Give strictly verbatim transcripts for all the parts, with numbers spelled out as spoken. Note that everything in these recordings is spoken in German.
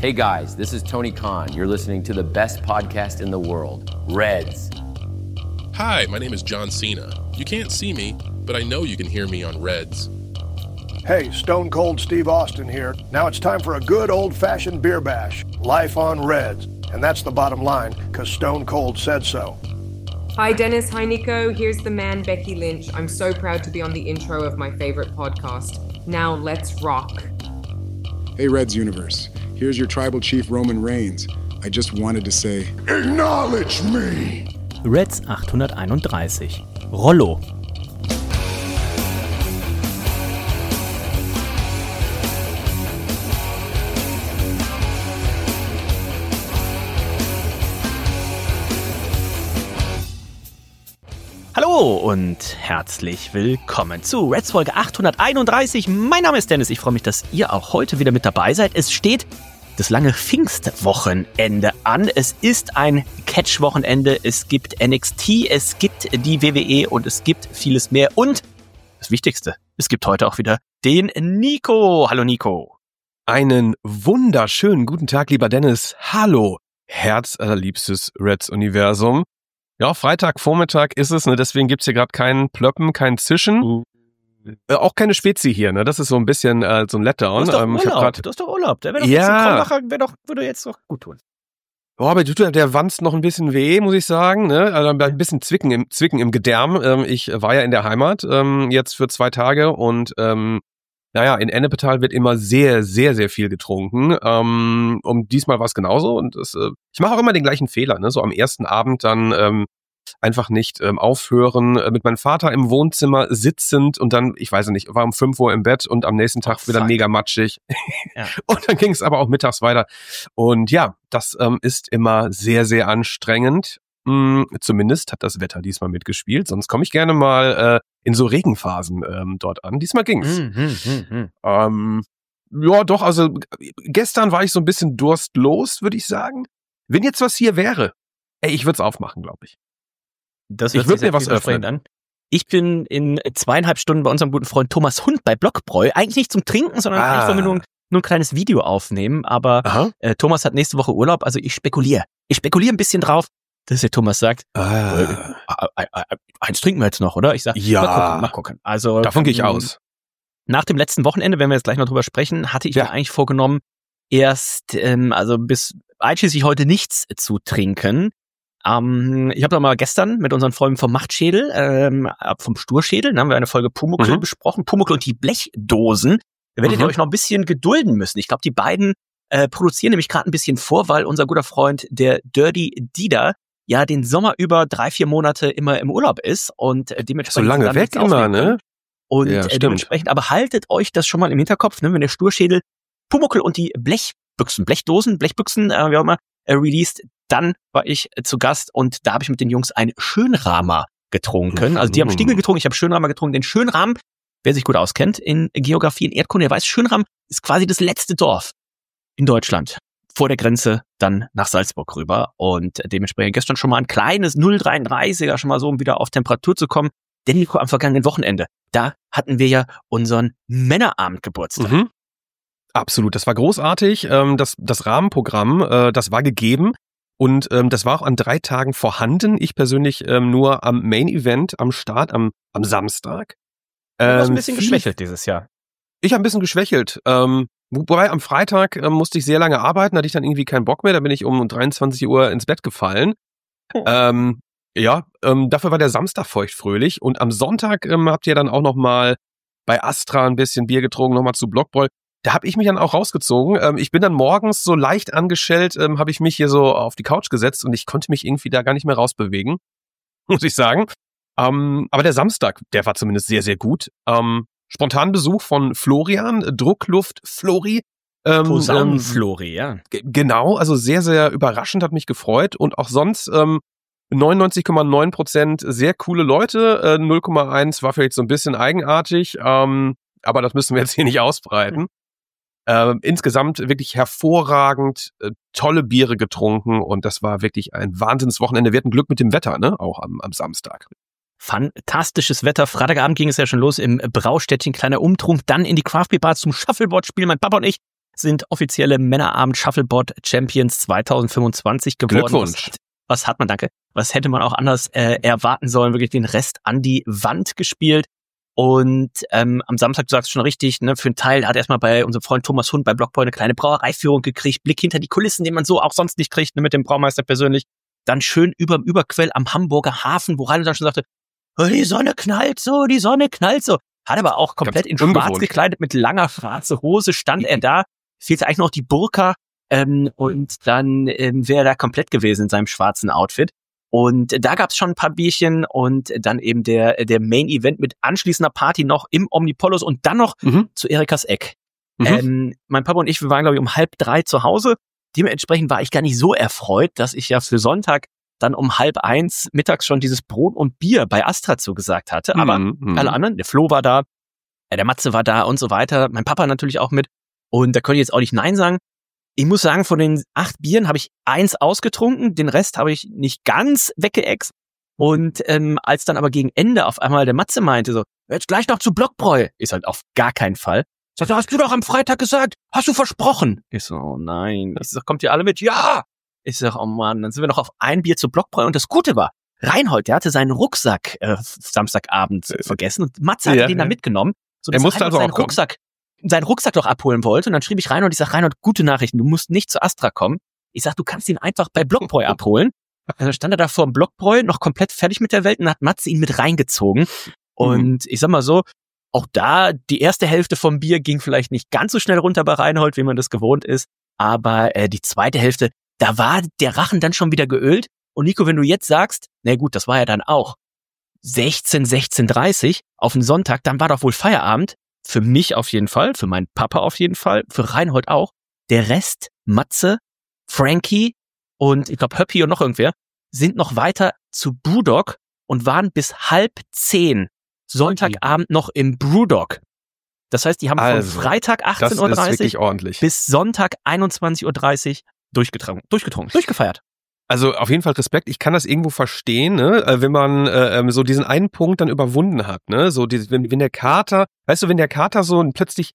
Hey guys, this is Tony Khan. You're listening to the best podcast in the world, Reds. Hi, my name is John Cena. You can't see me, but I know you can hear me on Reds. Hey, Stone Cold Steve Austin here. Now it's time for a good old-fashioned beer bash. Life on Reds. And that's the bottom line, because Stone Cold said so. Hi Dennis, hi Nico. Here's the man Becky Lynch. I'm so proud to be on the intro of my favorite podcast. Now let's rock. Hey Reds Universe. Here's your tribal chief Roman Reigns. I just wanted to say, acknowledge me! Reds achthunderteinunddreißig. Rollo. Hallo und herzlich willkommen zu Reds Folge achthunderteinunddreißig. Mein Name ist Dennis. Ich freue mich, dass ihr auch heute wieder mit dabei seid. Es steht das lange Pfingstwochenende an. Es ist ein Catch-Wochenende. Es gibt N X T, es gibt die W W E und es gibt vieles mehr. Und das Wichtigste, es gibt heute auch wieder den Nico. Hallo Nico. Einen wunderschönen guten Tag, lieber Dennis. Hallo, herzallerliebstes Reds-Universum. Ja, Freitagvormittag ist es, ne? Deswegen gibt's hier gerade keinen Plöppen, kein Zischen. Uh. Äh, auch keine Spezi hier, ne? Das ist so ein bisschen äh, so ein Letdown. Du hast doch ähm, Urlaub, ich hab grad, du hast doch Urlaub. Der wäre doch ja. ein bisschen Kronmacher, wäre doch, würde jetzt doch gut tun. Oh, aber der, der wanzt noch ein bisschen weh, muss ich sagen, ne? Also ein bisschen Zwicken im, Zwicken im Gedärm. Ähm, ich war ja in der Heimat ähm, jetzt für zwei Tage und ähm, naja, in Ennepetal wird immer sehr, sehr, sehr viel getrunken. Ähm, um diesmal war es genauso und das, äh, ich mache auch immer den gleichen Fehler, ne? So am ersten Abend dann ähm, einfach nicht ähm, aufhören, äh, mit meinem Vater im Wohnzimmer sitzend und dann, ich weiß nicht, war um fünf Uhr im Bett und am nächsten Tag oh, wieder mega matschig. Ja. Und dann ging es aber auch mittags weiter. Und ja, das ähm, ist immer sehr, sehr anstrengend. Hm, zumindest hat das Wetter diesmal mitgespielt, sonst komme ich gerne mal äh, in so Regenphasen ähm, dort an. Diesmal ging's. Mm, mm, mm, mm. Ähm, ja, doch, also gestern war ich so ein bisschen durstlos, würde ich sagen. Wenn jetzt was hier wäre, ey, ich würde es aufmachen, glaube ich. Das ich würde mir was öffnen. An. Ich bin in zweieinhalb Stunden bei unserem guten Freund Thomas Hund bei Blockbräu. Eigentlich nicht zum Trinken, sondern ah. eigentlich wollen wir nur, nur ein kleines Video aufnehmen. Aber äh, Thomas hat nächste Woche Urlaub, also ich spekuliere. Ich spekuliere ein bisschen drauf, dass der Thomas sagt, ah. äh, äh, äh, eins trinken wir jetzt noch, oder? Ich sage, ja. mal gucken, mal gucken. Also, davon gehe ich aus. Nach dem letzten Wochenende, wenn wir jetzt gleich noch drüber sprechen, hatte ich ja. mir eigentlich vorgenommen, erst, ähm, also bis einschließlich heute nichts zu trinken. Um, ich habe doch mal gestern mit unseren Freunden vom Machtschädel, ähm, vom Sturschädel, da haben wir eine Folge Pumuckl mhm. besprochen, Pumuckl und die Blechdosen. Da werdet mhm. ihr euch noch ein bisschen gedulden müssen. Ich glaube, die beiden äh, produzieren nämlich gerade ein bisschen vor, weil unser guter Freund, der Dirty Dieter, ja den Sommer über drei, vier Monate immer im Urlaub ist und äh, dementsprechend... So lange weg immer, ne? Und ja, äh, dementsprechend, aber haltet euch das schon mal im Hinterkopf, ne, wenn der Sturschädel Pumuckl und die Blechbüchsen, Blechdosen, Blechbüchsen, äh, wie auch immer, äh, released. Dann war ich zu Gast und da habe ich mit den Jungs einen Schönramer getrunken. Also die haben Stiegel getrunken, ich habe Schönramer getrunken. Den Schönrahm, wer sich gut auskennt in Geografie, in Erdkunde, der weiß, Schönrahm ist quasi das letzte Dorf in Deutschland. Vor der Grenze dann nach Salzburg rüber. Und dementsprechend gestern schon mal ein kleines null Komma dreiunddreißiger, schon mal so, um wieder auf Temperatur zu kommen. Denn Nico, am vergangenen Wochenende, da hatten wir ja unseren Männerabend-Geburtstag. Mhm. Absolut, das war großartig. Das, das Rahmenprogramm, das war gegeben. Und ähm, das war auch an drei Tagen vorhanden. Ich persönlich ähm, nur am Main-Event, am Start, am, am Samstag. Ähm, du hast ein bisschen viel, geschwächelt dieses Jahr. Ich habe ein bisschen geschwächelt. Ähm, wobei am Freitag ähm, musste ich sehr lange arbeiten, hatte ich dann irgendwie keinen Bock mehr. Da bin ich um dreiundzwanzig Uhr ins Bett gefallen. Oh. Ähm, ja, ähm, dafür war der Samstag feuchtfröhlich. Und am Sonntag ähm, habt ihr dann auch noch mal bei Astra ein bisschen Bier getrunken, nochmal zu Blockbräu. Da habe ich mich dann auch rausgezogen. Ähm, ich bin dann morgens so leicht angeschellt, ähm, habe ich mich hier so auf die Couch gesetzt und ich konnte mich irgendwie da gar nicht mehr rausbewegen, muss ich sagen. Ähm, aber der Samstag, der war zumindest sehr, sehr gut. Ähm, spontan Besuch von Florian, Druckluft Flori. Ähm, Posaunen Flori, ähm, ja. G- genau, also sehr, sehr überraschend, hat mich gefreut. Und auch sonst ähm, neunundneunzig Komma neun Prozent sehr coole Leute. Äh, null Komma eins war vielleicht so ein bisschen eigenartig, ähm, aber das müssen wir jetzt hier nicht ausbreiten. Mhm. Äh, insgesamt wirklich hervorragend, äh, tolle Biere getrunken und das war wirklich ein Wahnsinnswochenende. Wir hatten Glück mit dem Wetter, ne? Auch am, am Samstag. Fantastisches Wetter. Freitagabend ging es ja schon los im Braustädtchen, kleiner Umtrunk, dann in die Craft Beer Bar zum Shuffleboard spielen, mein Papa und ich. sind offizielle Männerabend-Shuffleboard-Champions zwanzig fünfundzwanzig geworden. Glückwunsch. Was, was hat man, danke, was hätte man auch anders äh, erwarten sollen, wirklich den Rest an die Wand gespielt. Und ähm, am Samstag, du sagst schon richtig, ne, für einen Teil hat er erstmal bei unserem Freund Thomas Hund bei Blockboy eine kleine Brauereiführung gekriegt, Blick hinter die Kulissen, den man so auch sonst nicht kriegt, ne, mit dem Braumeister persönlich. Dann schön überm Überquell am Hamburger Hafen, wo Rainer dann schon sagte, oh, die Sonne knallt so, die Sonne knallt so. Hat aber auch komplett Ganz in ungewohnt. schwarz gekleidet, mit langer schwarzer Hose stand er da. Fehlte eigentlich noch die Burka ähm, und dann ähm, wäre er da komplett gewesen in seinem schwarzen Outfit. Und da gab's schon ein paar Bierchen und dann eben der der Main Event mit anschließender Party noch im Omnipolos und dann noch Mhm. zu Erikas Eck. Mhm. Ähm, mein Papa und ich, wir waren glaube ich um halb drei zu Hause. Dementsprechend war ich gar nicht so erfreut, dass ich ja für Sonntag dann um halb eins mittags schon dieses Brot und Bier bei Astra zugesagt hatte. Aber Mhm, mhm. alle anderen, der Flo war da, äh, der Matze war da und so weiter. Mein Papa natürlich auch mit. Und da konnte ich jetzt auch nicht Nein sagen. Ich muss sagen, von den acht Bieren habe ich eins ausgetrunken, den Rest habe ich nicht ganz weggeext. Und ähm, als dann aber gegen Ende auf einmal der Matze meinte so, jetzt gleich noch zu Blockbräu, ist halt auf gar keinen Fall. Sagt er, hast du doch am Freitag gesagt, hast du versprochen? Ich so, oh nein. Ich sag, kommt ihr alle mit? Ja! Ich sag, oh Mann, dann sind wir noch auf ein Bier zu Blockbräu. Und das Gute war, Reinhold, der hatte seinen Rucksack äh, Samstagabend äh, vergessen und Matze hatte Ja, den ja. dann mitgenommen, so Er dass musste Reinhold also seinen auch kommen. Rucksack seinen Rucksack doch abholen wollte. Und dann schrieb ich Reinhold, ich sag, Reinhold, gute Nachrichten, du musst nicht zu Astra kommen. Ich sag, du kannst ihn einfach bei Blockbräu abholen. Und dann stand er da vor dem Blockbräu, noch komplett fertig mit der Welt und hat Matze ihn mit reingezogen. Und ich sag mal so, auch da, die erste Hälfte vom Bier ging vielleicht nicht ganz so schnell runter bei Reinhold, wie man das gewohnt ist. Aber äh, die zweite Hälfte, da war der Rachen dann schon wieder geölt. Und Nico, wenn du jetzt sagst, na gut, das war ja dann auch sechzehn, sechzehn Uhr dreißig auf einen Sonntag, dann war doch wohl Feierabend. Für mich auf jeden Fall, für meinen Papa auf jeden Fall, für Reinhold auch. Der Rest, Matze, Frankie und ich glaube Höppi und noch irgendwer, sind noch weiter zu Brewdog und waren bis halb zehn Sonntagabend noch im Brewdog. Das heißt, die haben Also, von Freitag Das achtzehn Uhr ist dreißig wirklich ordentlich. bis Sonntag einundzwanzig Uhr dreißig durchgetrunken, durchgetrunken, durchgefeiert. Also auf jeden Fall Respekt. Ich kann das irgendwo verstehen, ne? äh, wenn man äh, ähm, so diesen einen Punkt dann überwunden hat, ne? So die, wenn, wenn der Kater, weißt du, wenn der Kater so plötzlich,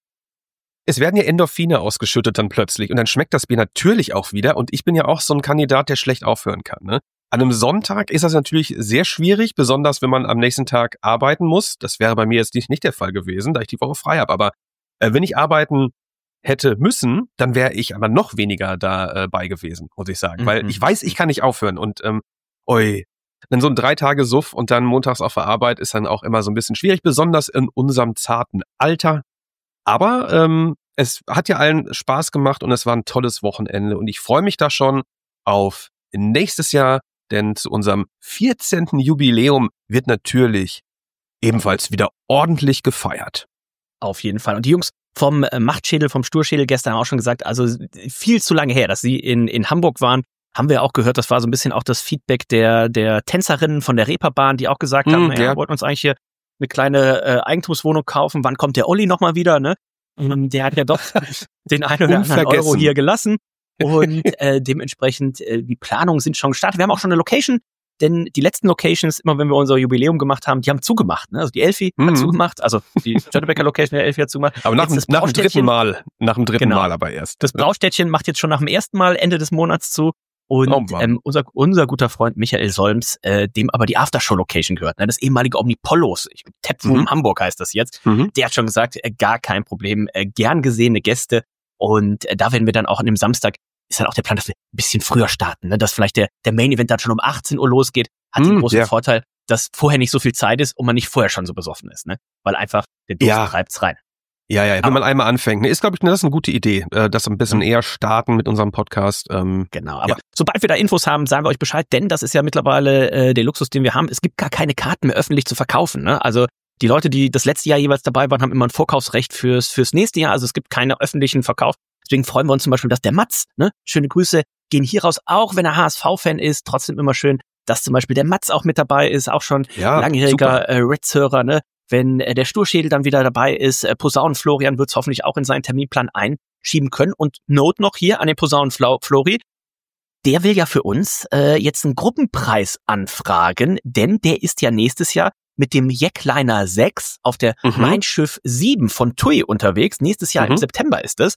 es werden ja Endorphine ausgeschüttet dann plötzlich und dann schmeckt das Bier natürlich auch wieder. Und ich bin ja auch so ein Kandidat, der schlecht aufhören kann. Ne? An einem Sonntag ist das natürlich sehr schwierig, besonders wenn man am nächsten Tag arbeiten muss. Das wäre bei mir jetzt nicht, nicht der Fall gewesen, da ich die Woche frei habe. Aber äh, wenn ich arbeiten hätte müssen, dann wäre ich aber noch weniger dabei äh, gewesen, muss ich sagen. Mhm. Weil ich weiß, ich kann nicht aufhören. Und ähm, oi, dann so ein drei Tage Suff und dann montags auf der Arbeit ist dann auch immer so ein bisschen schwierig, besonders in unserem zarten Alter. Aber ähm, es hat ja allen Spaß gemacht und es war ein tolles Wochenende. Und ich freue mich da schon auf nächstes Jahr, denn zu unserem vierzehnten Jubiläum wird natürlich ebenfalls wieder ordentlich gefeiert. Auf jeden Fall. Und die Jungs vom äh, Machtschädel, vom Sturschädel gestern haben auch schon gesagt, also viel zu lange her, dass sie in, in Hamburg waren, haben wir auch gehört, das war so ein bisschen auch das Feedback der, der Tänzerinnen von der Reeperbahn, die auch gesagt Mm, haben, naja, ja. wir wollten uns eigentlich hier eine kleine äh, Eigentumswohnung kaufen, wann kommt der Olli nochmal wieder, ne? Und der hat ja doch den einen oder anderen Euro Unvergessen. hier gelassen und äh, dementsprechend, äh, die Planungen sind schon gestartet. Wir haben auch schon eine Location, denn die letzten Locations, immer wenn wir unser Jubiläum gemacht haben, die haben zugemacht. Ne? Also die Elfi Mhm. hat zugemacht, also die Störtebecker Location der Elfi hat zugemacht. Aber nach, Jetzt das dem- nach dem dritten Braustädtchen- Mal, nach dem dritten Genau. Mal aber erst. Das Braustädtchen macht jetzt schon nach dem ersten Mal Ende des Monats zu. Und Oh Mann. ähm, unser, unser guter Freund Michael Solms, äh, dem aber die Aftershow-Location gehört, ne? Das ehemalige Omnipolos, ich, Taproom Mhm. Hamburg heißt das jetzt. Mhm. Der hat schon gesagt, äh, gar kein Problem, äh, gern gesehene Gäste. Und äh, da werden wir dann auch an dem Samstag, ist dann auch der Plan, dass wir ein bisschen früher starten, ne? Dass vielleicht der, der Main-Event dann schon um achtzehn Uhr losgeht. Hat den Mhm, großen ja. Vorteil, dass vorher nicht so viel Zeit ist und man nicht vorher schon so besoffen ist, ne? Weil einfach der Durst Ja. treibt's rein. Ja, ja, wenn Aber- man einmal anfängt. Ne, ist, glaube ich, das ist eine gute Idee, äh, das ein bisschen eher starten mit unserem Podcast. Ähm, Genau, aber Ja. sobald wir da Infos haben, sagen wir euch Bescheid, denn das ist ja mittlerweile äh, der Luxus, den wir haben. Es gibt gar keine Karten mehr öffentlich zu verkaufen. Ne? Also die Leute, die das letzte Jahr jeweils dabei waren, haben immer ein Vorkaufsrecht fürs fürs nächste Jahr. Also es gibt keine öffentlichen Verkauf. Deswegen freuen wir uns zum Beispiel, dass der Mats, ne, schöne Grüße, gehen hier raus, auch wenn er H S V-Fan ist, trotzdem immer schön, dass zum Beispiel der Mats auch mit dabei ist, auch schon ja, langjähriger äh, Reds-Hörer, ne? Wenn äh, der Sturschädel dann wieder dabei ist, äh, Posaunen Florian wird es hoffentlich auch in seinen Terminplan einschieben können. Und Note noch hier an den Posaunen Flori, der will ja für uns äh, jetzt einen Gruppenpreis anfragen, denn der ist ja nächstes Jahr mit dem Jackliner sechs auf der Mhm. Mein Schiff sieben von T U I unterwegs. Nächstes Jahr Mhm. im September ist es.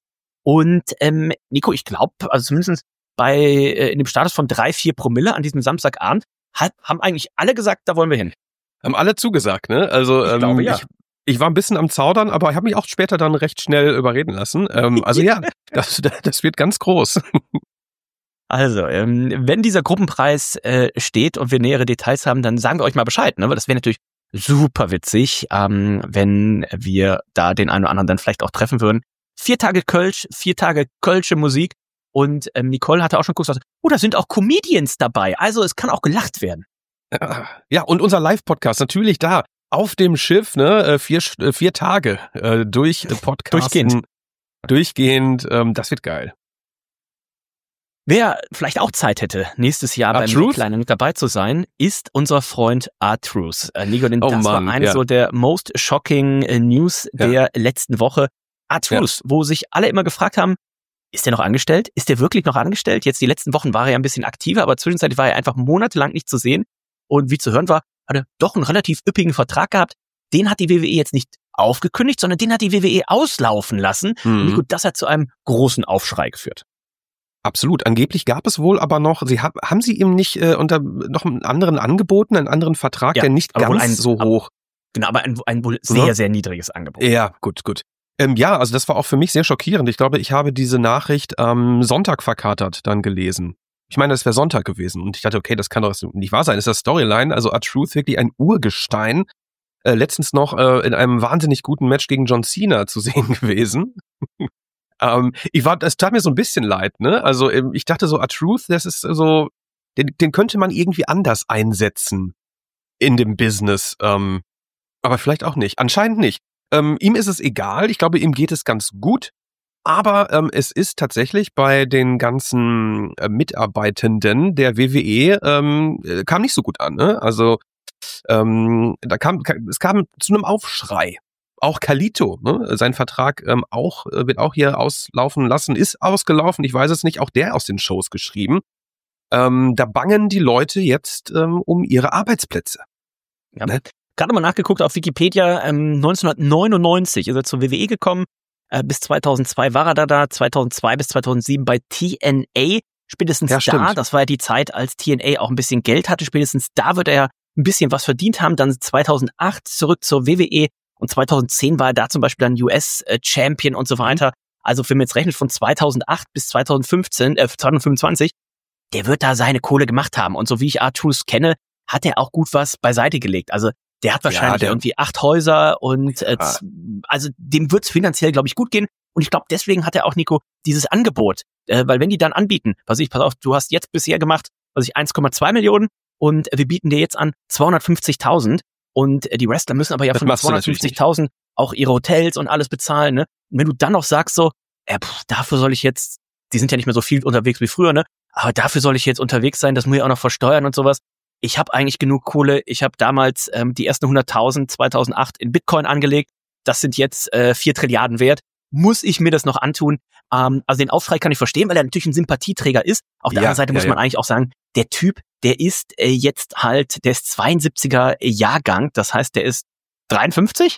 Und ähm, Nico, ich glaube, also zumindest bei äh, in dem Status von drei, vier Promille an diesem Samstagabend hat, haben eigentlich alle gesagt, da wollen wir hin. Haben alle zugesagt, ne? Also Ich ähm, glaube, ja. ich, ich war ein bisschen am Zaudern, aber ich habe mich auch später dann recht schnell überreden lassen. Ähm, also ja, das, das wird ganz groß. Also, ähm, wenn dieser Gruppenpreis äh, steht und wir nähere Details haben, dann sagen wir euch mal Bescheid, ne? Weil das wäre natürlich super witzig, ähm, wenn wir da den einen oder anderen dann vielleicht auch treffen würden. Vier Tage Kölsch, vier Tage Kölsche Musik und ähm, Nicole hatte auch schon geguckt, oh, da sind auch Comedians dabei, also es kann auch gelacht werden. Ja, und unser Live-Podcast natürlich da auf dem Schiff, ne? Vier, vier Tage äh, durch äh, Podcasten. Durchgehend. Durchgehend, ähm, das wird geil. Wer vielleicht auch Zeit hätte, nächstes Jahr beim R-Truth? Kleiner mit dabei zu sein, ist unser Freund R-Truth. Äh, Nico, denn Oh das Mann, war eine ja. so der most shocking äh, News Ja. der letzten Woche. R-Truth, wo sich alle immer gefragt haben, ist der noch angestellt? Ist der wirklich noch angestellt? Jetzt die letzten Wochen war er ja ein bisschen aktiver, aber zwischenzeitlich war er einfach monatelang nicht zu sehen. Und wie zu hören war, hat er doch einen relativ üppigen Vertrag gehabt. Den hat die W W E jetzt nicht aufgekündigt, sondern den hat die W W E auslaufen lassen. Mhm. Und Nico, das hat zu einem großen Aufschrei geführt. Absolut. Angeblich gab es wohl aber noch, sie haben, haben sie ihm nicht äh, unter noch einen anderen angeboten, einen anderen Vertrag, Ja, der nicht aber wohl ganz ein- so ab- hoch. Genau, aber ein, ein wohl sehr, sehr niedriges Angebot. Ja, gut, gut. Ähm, ja, also das war auch für mich sehr schockierend. Ich glaube, ich habe diese Nachricht am Sonntag verkatert dann gelesen. Ich meine, das wäre Sonntag gewesen. Und ich dachte, okay, das kann doch nicht wahr sein. Das ist das Storyline. Also R-Truth wirklich ein Urgestein. Äh, letztens noch äh, in einem wahnsinnig guten Match gegen John Cena zu sehen gewesen. ähm, ich war, das tat mir so ein bisschen leid, ne? Also ähm, ich dachte so, R-Truth, das ist so, den, den könnte man irgendwie anders einsetzen in dem Business. Ähm, aber vielleicht auch nicht. Anscheinend nicht. Ähm, ihm ist es egal. Ich glaube, ihm geht es ganz gut. Aber ähm, es ist tatsächlich bei den ganzen äh, Mitarbeitenden der W W E ähm, äh, kam nicht so gut an. Ne? Also ähm, da kam, ka- es kam zu einem Aufschrei. Auch Carlito, ne? Sein Vertrag ähm, auch äh, wird auch hier auslaufen lassen, ist ausgelaufen. Ich weiß es nicht. Auch der aus den Shows geschrieben. Ähm, da bangen die Leute jetzt ähm, um ihre Arbeitsplätze. Ja. Ne? Gerade mal nachgeguckt auf Wikipedia, ähm, neunzehnhundertneunundneunzig ist er zur W W E gekommen, äh, bis zweitausendzwei war er da da, zweitausendzwei bis zweitausendsieben bei T N A, spätestens Ja, da, stimmt. das war ja die Zeit, als T N A auch ein bisschen Geld hatte, spätestens da wird er ein bisschen was verdient haben, dann zweitausendacht zurück zur W W E und zweitausendzehn war er da zum Beispiel dann U S-Champion und so weiter, also wenn man jetzt rechnet von zweitausendacht bis zweitausendfünfzehn, äh, zweitausendfünfundzwanzig, der wird da seine Kohle gemacht haben und so wie ich R-Truth kenne, hat er auch gut was beiseite gelegt, also der hat wahrscheinlich der- irgendwie acht Häuser und äh, Ja. z- also dem wird's finanziell, glaube ich, gut gehen. Und ich glaube, deswegen hat er auch, Nico, dieses Angebot. Äh, weil wenn die dann anbieten, was ich, pass auf, du hast jetzt bisher gemacht, was ich, eins Komma zwei Millionen und wir bieten dir jetzt an zweihundertfünfzigtausend und äh, die Wrestler müssen aber ja Das von machst du natürlich zweihundertfünfzigtausend auch ihre Hotels und alles bezahlen. Ne? Und wenn du dann noch sagst so, äh, pff, dafür soll ich jetzt, die sind ja nicht mehr so viel unterwegs wie früher, ne? Aber dafür soll ich jetzt unterwegs sein, das muss ich auch noch versteuern und sowas. Ich habe eigentlich genug Kohle. Ich habe damals ähm, die ersten hunderttausend zweitausendacht in Bitcoin angelegt. Das sind jetzt äh, vier Trilliarden wert. Muss ich mir das noch antun? Ähm, also den Aufschrei kann ich verstehen, weil er natürlich ein Sympathieträger ist. Auf der Ja, anderen Seite ja, muss man ja. eigentlich auch sagen, der Typ, der ist äh, jetzt halt, der ist zweiundsiebziger Jahrgang. Das heißt, der ist dreiundfünfzig?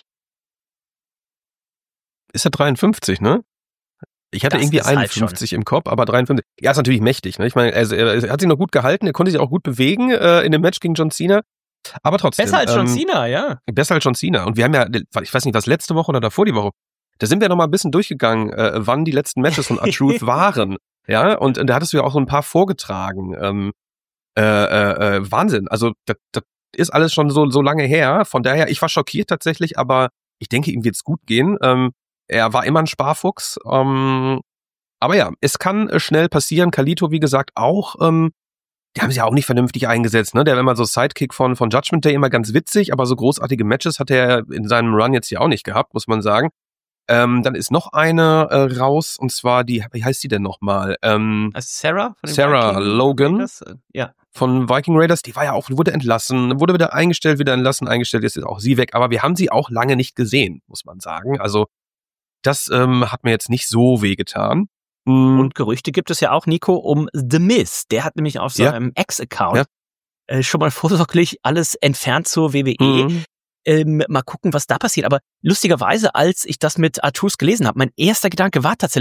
Ist er dreiundfünfzig, ne? Ich hatte Das irgendwie ist halt einundfünfzig im Kopf, aber dreiundfünfzig. Ja, ist natürlich mächtig, ne? Ich meine, also, er, er hat sich noch gut gehalten, er konnte sich auch gut bewegen äh, in dem Match gegen John Cena. Aber trotzdem. Besser als John ähm, Cena, ja. Besser als John Cena. Und wir haben ja, ich weiß nicht, was letzte Woche oder davor die Woche, da sind wir noch mal ein bisschen durchgegangen, äh, wann die letzten Matches von R-Truth waren. Ja, und, und da hattest du ja auch so ein paar vorgetragen. Ähm, äh, äh, äh, Wahnsinn. Also das, das ist alles schon so, so lange her. Von daher, ich war schockiert tatsächlich, aber ich denke, ihm wird's gut gehen. Ähm, er war immer ein Sparfuchs. Ähm, aber ja, es kann äh, schnell passieren. Carlito, wie gesagt, auch. Ähm, die haben sie ja auch nicht vernünftig eingesetzt. Ne? Der war immer so Sidekick von, von Judgment Day, immer ganz witzig, aber so großartige Matches hat er in seinem Run jetzt hier auch nicht gehabt, muss man sagen. Ähm, dann ist noch eine äh, raus, und zwar die, wie heißt die denn nochmal? Ähm, Also Sarah? Von den Sarah Viking Logan. Raiders? Äh, Ja. von Viking Raiders, die war ja auch, wurde entlassen, wurde wieder eingestellt, wieder entlassen, eingestellt, jetzt ist auch sie weg, aber wir haben sie auch lange nicht gesehen, muss man sagen. Also das ähm, hat mir jetzt nicht so wehgetan. Mhm. Und Gerüchte gibt es ja auch, Nico, um The Miz. Der hat nämlich auf Ja. seinem Ex-Account Ja. äh, schon mal vorsorglich alles entfernt zur W W E. Mhm. Ähm, mal gucken, was da passiert. Aber lustigerweise, als ich das mit R-Truth gelesen habe, mein erster Gedanke war tatsächlich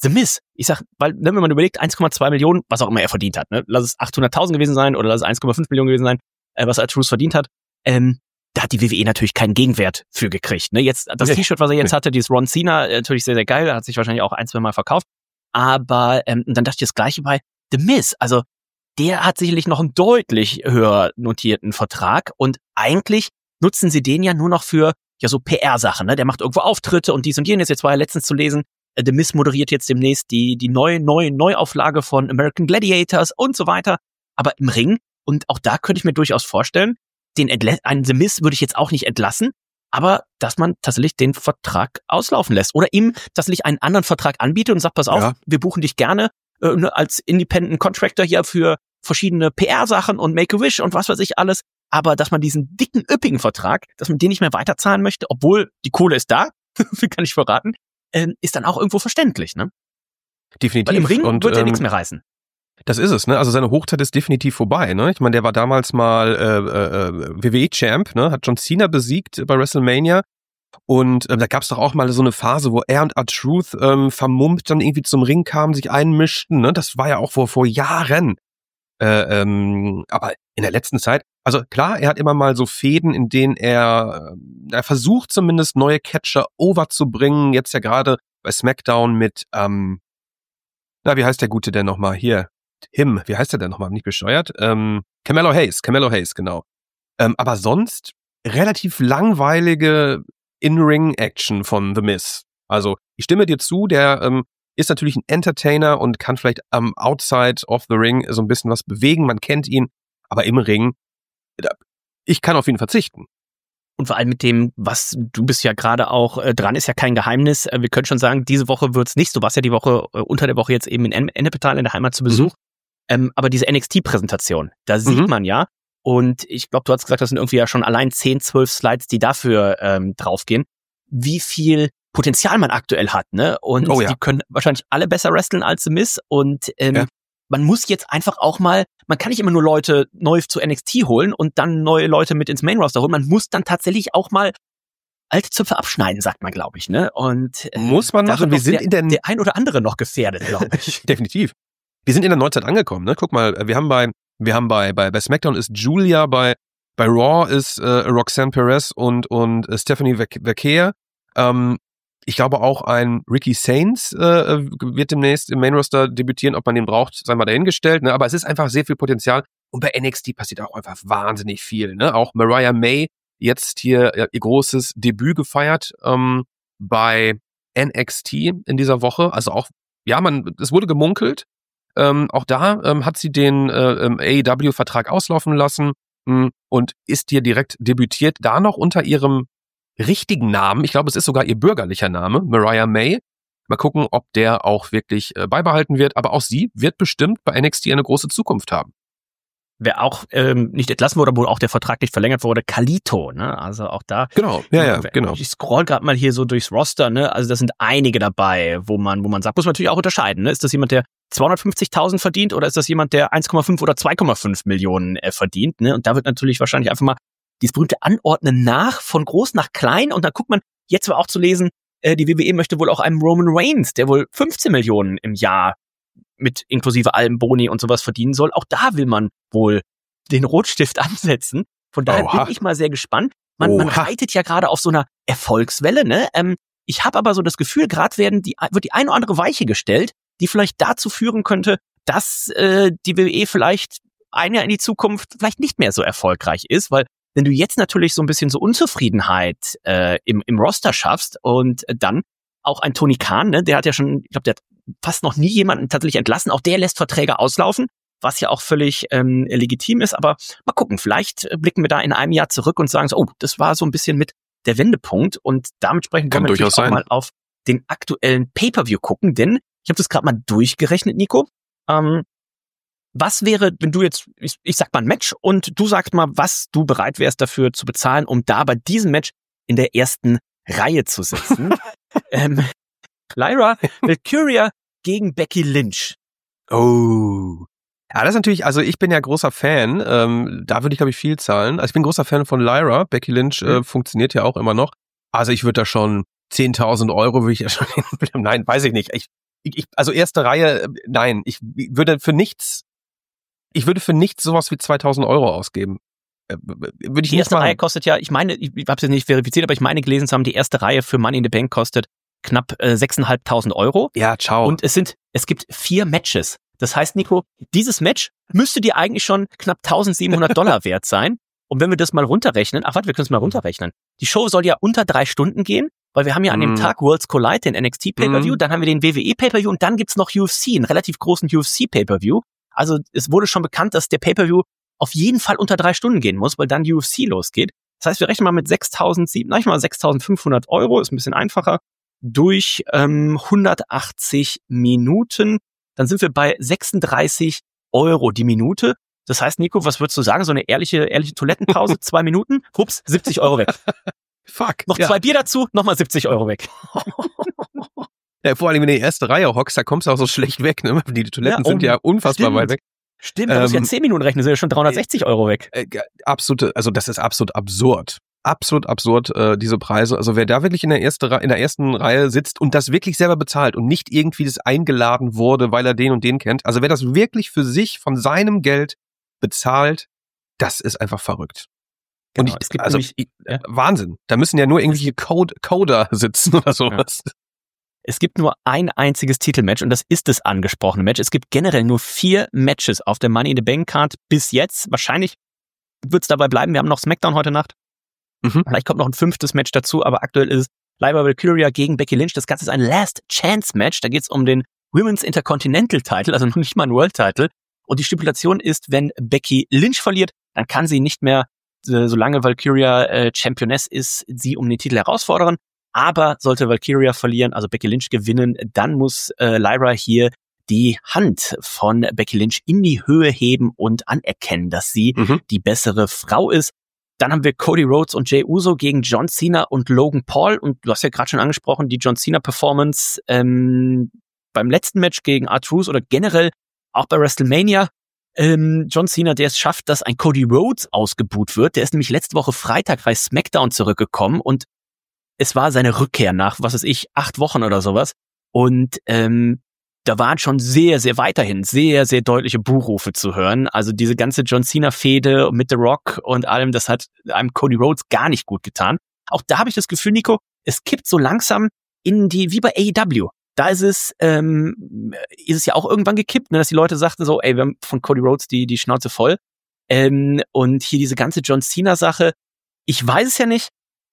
The Miz, ich sag, weil, ne, wenn man überlegt, eins Komma zwei Millionen, was auch immer er verdient hat, ne, lass es achthunderttausend gewesen sein oder lass es eins Komma fünf Millionen gewesen sein, äh, was R-Truth verdient hat, ähm, da hat die W W E natürlich keinen Gegenwert für gekriegt, ne, jetzt, das nee, T-Shirt, was er jetzt nee. hatte, dieses Ron Cena, natürlich sehr, sehr geil, hat sich wahrscheinlich auch ein, zwei Mal verkauft, aber, ähm, dann dachte ich das Gleiche bei The Miz, also, der hat sicherlich noch einen deutlich höher notierten Vertrag und eigentlich nutzen sie den ja nur noch für, ja, so P R-Sachen, ne, der macht irgendwo Auftritte und dies und jenes, jetzt war ja letztens zu lesen, äh, The Miz moderiert jetzt demnächst die, die neue, neue Neuauflage von American Gladiators und so weiter, aber im Ring, und auch da könnte ich mir durchaus vorstellen, den Entla- einen The Miz würde ich jetzt auch nicht entlassen, aber dass man tatsächlich den Vertrag auslaufen lässt oder ihm tatsächlich einen anderen Vertrag anbietet und sagt, pass auf, ja. wir buchen dich gerne äh, als Independent Contractor hier für verschiedene P R-Sachen und Make-A-Wish und was weiß ich alles, aber dass man diesen dicken, üppigen Vertrag, dass man den nicht mehr weiterzahlen möchte, obwohl die Kohle ist da, kann ich verraten, äh, ist dann auch irgendwo verständlich, ne? Definitiv. Weil im Ring und, wird ja ähm, nichts mehr reißen. Das ist es, ne? Also seine Hochzeit ist definitiv vorbei, ne? Ich meine, der war damals mal äh, äh, W W E-Champ, ne? Hat John Cena besiegt bei WrestleMania. Und ähm, da gab's doch auch mal so eine Phase, wo er und R-Truth ähm, vermummt dann irgendwie zum Ring kamen, sich einmischten, ne? Das war ja auch vor, vor Jahren. Äh, ähm, aber in der letzten Zeit, also klar, er hat immer mal so Fäden, in denen er, er versucht zumindest neue Catcher over zu bringen. Jetzt ja gerade bei SmackDown mit, ähm, na, wie heißt der Gute denn nochmal? Hier, Him, wie heißt der denn nochmal? Nicht bescheuert? Ähm, Carmelo Hayes, Carmelo Hayes, genau. Ähm, aber sonst relativ langweilige In-Ring-Action von The Miz. Also ich stimme dir zu, der ähm, ist natürlich ein Entertainer und kann vielleicht am um, Outside of the Ring so ein bisschen was bewegen. Man kennt ihn, aber im Ring, ich kann auf ihn verzichten. Und vor allem mit dem, was du bist ja gerade auch äh, dran, ist ja kein Geheimnis. Äh, wir können schon sagen, diese Woche wird's nicht. Du warst ja die Woche, äh, unter der Woche jetzt eben in Ennepetal in der Heimat zu Besuch. Mhm. Ähm, aber diese N X T-Präsentation, da sieht mhm. man ja, und ich glaube, du hast gesagt, das sind irgendwie ja schon allein zehn, zwölf Slides, die dafür ähm, draufgehen, wie viel Potenzial man aktuell hat, ne? Und oh, ja. die können wahrscheinlich alle besser wresteln als The Miz. Und ähm, ja. man muss jetzt einfach auch mal, man kann nicht immer nur Leute neu zu N X T holen und dann neue Leute mit ins Main Roster holen. Man muss dann tatsächlich auch mal alte Zöpfe abschneiden, sagt man, glaube ich, ne? Und äh, muss man machen. Wir sind der, in der der ein oder andere noch gefährdet, glaube ich. Definitiv. Wir sind in der Neuzeit angekommen, ne? Guck mal, wir haben bei, wir haben bei, bei, bei SmackDown ist Julia, bei, bei Raw ist äh, Roxanne Perez und, und äh, Stephanie Vaquer. Ähm, ich glaube auch ein Ricky Sainz äh, wird demnächst im Main Roster debütieren, ob man den braucht, sei mal dahingestellt, ne? Aber es ist einfach sehr viel Potenzial und bei N X T passiert auch einfach wahnsinnig viel, ne? Auch Mariah May jetzt hier ja, ihr großes Debüt gefeiert ähm, bei N X T in dieser Woche, also auch, ja, man, es wurde gemunkelt. Ähm, auch da ähm, hat sie den äh, ähm, A E W-Vertrag auslaufen lassen mh, und ist hier direkt debütiert, da noch unter ihrem richtigen Namen. Ich glaube, es ist sogar ihr bürgerlicher Name, Mariah May. Mal gucken, ob der auch wirklich äh, beibehalten wird. Aber auch sie wird bestimmt bei N X T eine große Zukunft haben. Wer auch ähm, nicht entlassen wurde, wo auch der Vertrag nicht verlängert wurde, Kalito, ne? Also auch da. Genau, ja, ja, genau. Ich scroll gerade mal hier so durchs Roster, ne? Also da sind einige dabei, wo man, wo man sagt, muss man natürlich auch unterscheiden, ne? Ist das jemand, der zweihundertfünfzigtausend verdient oder ist das jemand, der eins Komma fünf oder zwei Komma fünf Millionen äh, verdient, ne? Und da wird natürlich wahrscheinlich einfach mal dieses berühmte Anordnen nach, von groß nach klein, und dann guckt man, jetzt war auch zu lesen, äh, die W W E möchte wohl auch einem Roman Reigns, der wohl fünfzehn Millionen im Jahr mit inklusive allem Boni und sowas verdienen soll. Auch da will man wohl den Rotstift ansetzen. Von daher Oha. bin ich mal sehr gespannt. Man, man reitet ja gerade auf so einer Erfolgswelle, ne? Ähm, ich habe aber so das Gefühl, gerade werden die, wird die eine oder andere Weiche gestellt, die vielleicht dazu führen könnte, dass äh, die W W E vielleicht ein Jahr in die Zukunft vielleicht nicht mehr so erfolgreich ist, weil wenn du jetzt natürlich so ein bisschen so Unzufriedenheit äh, im, im Roster schaffst und dann auch ein Tony Khan, ne, der hat ja schon, ich glaube, der hat fast noch nie jemanden tatsächlich entlassen, auch der lässt Verträge auslaufen, was ja auch völlig ähm, legitim ist, aber mal gucken, vielleicht blicken wir da in einem Jahr zurück und sagen so, oh, das war so ein bisschen mit der Wendepunkt, und damit sprechen wir natürlich auch sein. mal auf den aktuellen Pay-Per-View gucken, denn ich habe das gerade mal durchgerechnet, Nico. Ähm, was wäre, wenn du jetzt, ich, ich sag mal ein Match und du sagst mal, was du bereit wärst dafür zu bezahlen, um da bei diesem Match in der ersten Reihe zu sitzen? ähm, Lyra Valkyria gegen Becky Lynch. Oh. Ja, das ist natürlich, also ich bin ja großer Fan, ähm, da würde ich, glaube ich, viel zahlen. Also ich bin großer Fan von Lyra. Becky Lynch äh, mhm. funktioniert ja auch immer noch. Also ich würde da schon zehntausend Euro würde ich ja schon hinbleiben. Nein, weiß ich nicht. Ich, ich, ich, also erste Reihe, nein, ich würde für nichts, ich würde für nichts sowas wie zweitausend Euro ausgeben. Würde ich die nicht erste machen. Reihe kostet ja, ich meine, ich habe es jetzt nicht verifiziert, aber ich meine gelesen zu haben, die erste Reihe für Money in the Bank kostet knapp äh, sechstausendfünfhundert Euro. Ja, ciao. Und es sind, es gibt vier Matches. Das heißt, Nico, dieses Match müsste dir eigentlich schon knapp eintausendsiebenhundert Dollar wert sein. Und wenn wir das mal runterrechnen, ach warte, wir können es mal runterrechnen. Die Show soll ja unter drei Stunden gehen, weil wir haben ja an dem Mm. Tag Worlds Collide, den N X T Pay-Per-View, Mm. dann haben wir den W W E Pay-Per-View und dann gibt's noch U F C, einen relativ großen U F C Pay-Per-View. Also es wurde schon bekannt, dass der Pay-Per-View auf jeden Fall unter drei Stunden gehen muss, weil dann U F C losgeht. Das heißt, wir rechnen mal mit sechstausendsiebenhundert, ich mal sechstausendfünfhundert Euro, ist ein bisschen einfacher, durch ähm, hundertachtzig Minuten. Dann sind wir bei sechsunddreißig Euro die Minute. Das heißt, Nico, was würdest du sagen? So eine ehrliche, ehrliche Toilettenpause, zwei Minuten, hups, siebzig Euro weg. Fuck. Noch ja. zwei Bier dazu, nochmal siebzig Euro weg. Ja, vor allem, wenn du in die erste Reihe hockst, da kommst du auch so schlecht weg, ne? Die Toiletten Ja, sind oh, ja unfassbar stimmt. weit weg. Stimmt, da musst du ja Ähm, zehn Minuten rechnen, sind ja schon dreihundertsechzig Euro weg. Äh, absolute, also das ist absolut absurd. Absolut absurd, äh, diese Preise. Also wer da wirklich in der, erste, in der ersten Reihe sitzt und das wirklich selber bezahlt und nicht irgendwie das eingeladen wurde, weil er den und den kennt, also wer das wirklich für sich von seinem Geld bezahlt, das ist einfach verrückt. Und Genau, ich, es gibt also nämlich- ich, ja. Wahnsinn. Da müssen ja nur irgendwelche Code, Coder sitzen oder sowas. Es gibt nur ein einziges Titelmatch und das ist das angesprochene Match. Es gibt generell nur vier Matches auf der Money in the Bank Card bis jetzt. Wahrscheinlich wird es dabei bleiben. Wir haben noch SmackDown heute Nacht. Mhm. Vielleicht kommt noch ein fünftes Match dazu, aber aktuell ist es Lyra Valkyria gegen Becky Lynch. Das Ganze ist ein Last Chance Match. Da geht es um den Women's Intercontinental Title, also noch nicht mal ein World Title. Und die Stipulation ist, wenn Becky Lynch verliert, dann kann sie nicht mehr, äh, solange Valkyria äh, Championess ist, sie um den Titel herausfordern. Aber sollte Valkyria verlieren, also Becky Lynch gewinnen, dann muss äh, Lyra hier die Hand von Becky Lynch in die Höhe heben und anerkennen, dass sie Mhm. die bessere Frau ist. Dann haben wir Cody Rhodes und Jey Uso gegen John Cena und Logan Paul. Und du hast ja gerade schon angesprochen, die John Cena-Performance ähm, beim letzten Match gegen R-Truth oder generell auch bei WrestleMania. Ähm, John Cena, der es schafft, dass ein Cody Rhodes ausgebuht wird. Der ist nämlich letzte Woche Freitag bei SmackDown zurückgekommen und es war seine Rückkehr nach, was weiß ich, acht Wochen oder sowas. Und ähm, da waren schon sehr, sehr weiterhin sehr, sehr deutliche Buhrufe zu hören. Also diese ganze John Cena-Fehde mit The Rock und allem, das hat einem Cody Rhodes gar nicht gut getan. Auch da habe ich das Gefühl, Nico, es kippt so langsam in die, wie bei A E W. Da ist es, ähm, ist es ja auch irgendwann gekippt, ne, dass die Leute sagten so, ey, wir haben von Cody Rhodes die, die Schnauze voll. Ähm, und hier diese ganze John Cena-Sache, ich weiß es ja nicht.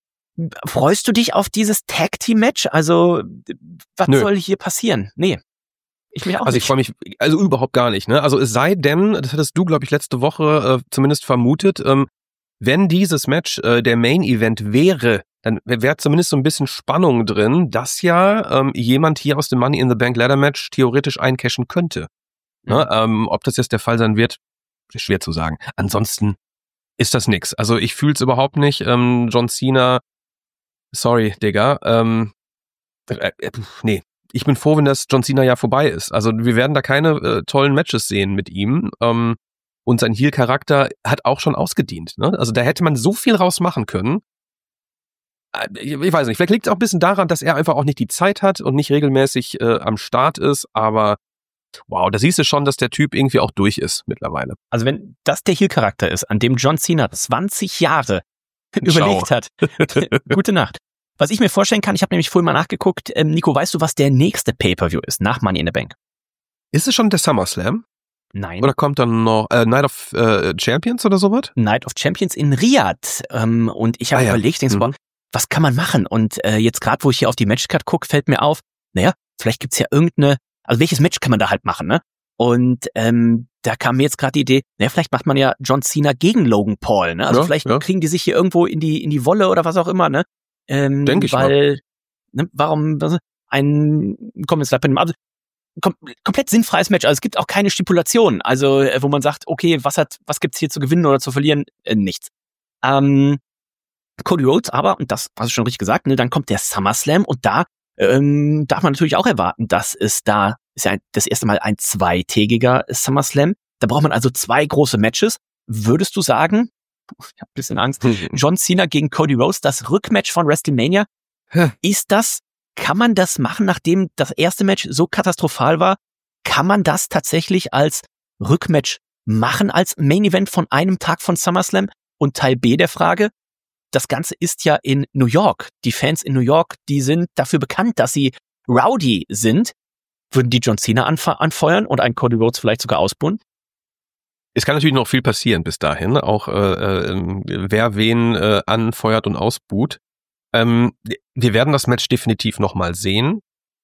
Freust du dich auf dieses Tag-Team-Match? Also, was Nö. soll hier passieren? Nee. Ich mich auch Also ich nicht. freue mich, also überhaupt gar nicht. Ne? Also es sei denn, das hattest du, glaube ich, letzte Woche äh, zumindest vermutet, ähm, wenn dieses Match äh, der Main-Event wäre, dann wäre zumindest so ein bisschen Spannung drin, dass ja ähm, jemand hier aus dem Money in the Bank Ladder Match theoretisch eincashen könnte. Ne? Ähm, ob das jetzt der Fall sein wird, ist schwer zu sagen. Ansonsten ist das nix. Also ich fühle es überhaupt nicht. Ähm, John Cena, sorry, Digga, ähm, äh, äh, nee. Ich bin froh, wenn das John Cena ja vorbei ist. Also wir werden da keine äh, tollen Matches sehen mit ihm. Ähm, und sein Heel-Charakter hat auch schon ausgedient. Ne? Also da hätte man so viel rausmachen können. Äh, ich, ich weiß nicht, vielleicht liegt es auch ein bisschen daran, dass er einfach auch nicht die Zeit hat und nicht regelmäßig äh, am Start ist. Aber wow, da siehst du schon, dass der Typ irgendwie auch durch ist mittlerweile. Also wenn das der Heel-Charakter ist, an dem John Cena zwanzig Jahre überlegt hat, gute Nacht. Was ich mir vorstellen kann, ich habe nämlich vorhin mal nachgeguckt, ähm, Nico, weißt du, was der nächste Pay-Per-View ist, nach Money in the Bank? Ist es schon der SummerSlam? Nein. Oder kommt dann noch äh, Night of äh, Champions oder sowas? Night of Champions in Riyadh. Ähm, und ich habe Ah ja. überlegt, denkst, Mhm. boah, was kann man machen? Und äh, jetzt gerade, wo ich hier auf die Matchcard gucke, fällt mir auf, naja, vielleicht gibt's ja irgendeine, also welches Match kann man da halt machen, ne? Und ähm, da kam mir jetzt gerade die Idee, naja, vielleicht macht man ja John Cena gegen Logan Paul, ne? Also Ja, vielleicht ja. kriegen die sich hier irgendwo in die in die Wolle oder was auch immer, ne? Ähm, Denk ich weil, ne, warum was, ein, komm jetzt bei dem, also kom komplett sinnfreies Match. Also es gibt auch keine Stipulation, also äh, wo man sagt, okay, was hat, was gibt's hier zu gewinnen oder zu verlieren? Äh, nichts. Ähm, Cody Rhodes aber, und das hast du schon richtig gesagt, ne, dann kommt der SummerSlam und da ähm, darf man natürlich auch erwarten, dass es da, ist ja ein, das erste Mal ein zweitägiger SummerSlam, da braucht man also zwei große Matches. Würdest du sagen, ich habe ein bisschen Angst, John Cena gegen Cody Rhodes, das Rückmatch von WrestleMania, Hä? ist das kann man das machen, nachdem das erste Match so katastrophal war? Kann man das tatsächlich als Rückmatch machen, als Main Event von einem Tag von SummerSlam? Und Teil B der Frage, das Ganze ist ja in New York. Die Fans in New York, die sind dafür bekannt, dass sie rowdy sind. Würden die John Cena anf- anfeuern und einen Cody Rhodes vielleicht sogar ausbuhen? Es kann natürlich noch viel passieren bis dahin, auch äh, äh, wer wen äh, anfeuert und ausbuht. Ähm, wir werden das Match definitiv nochmal sehen.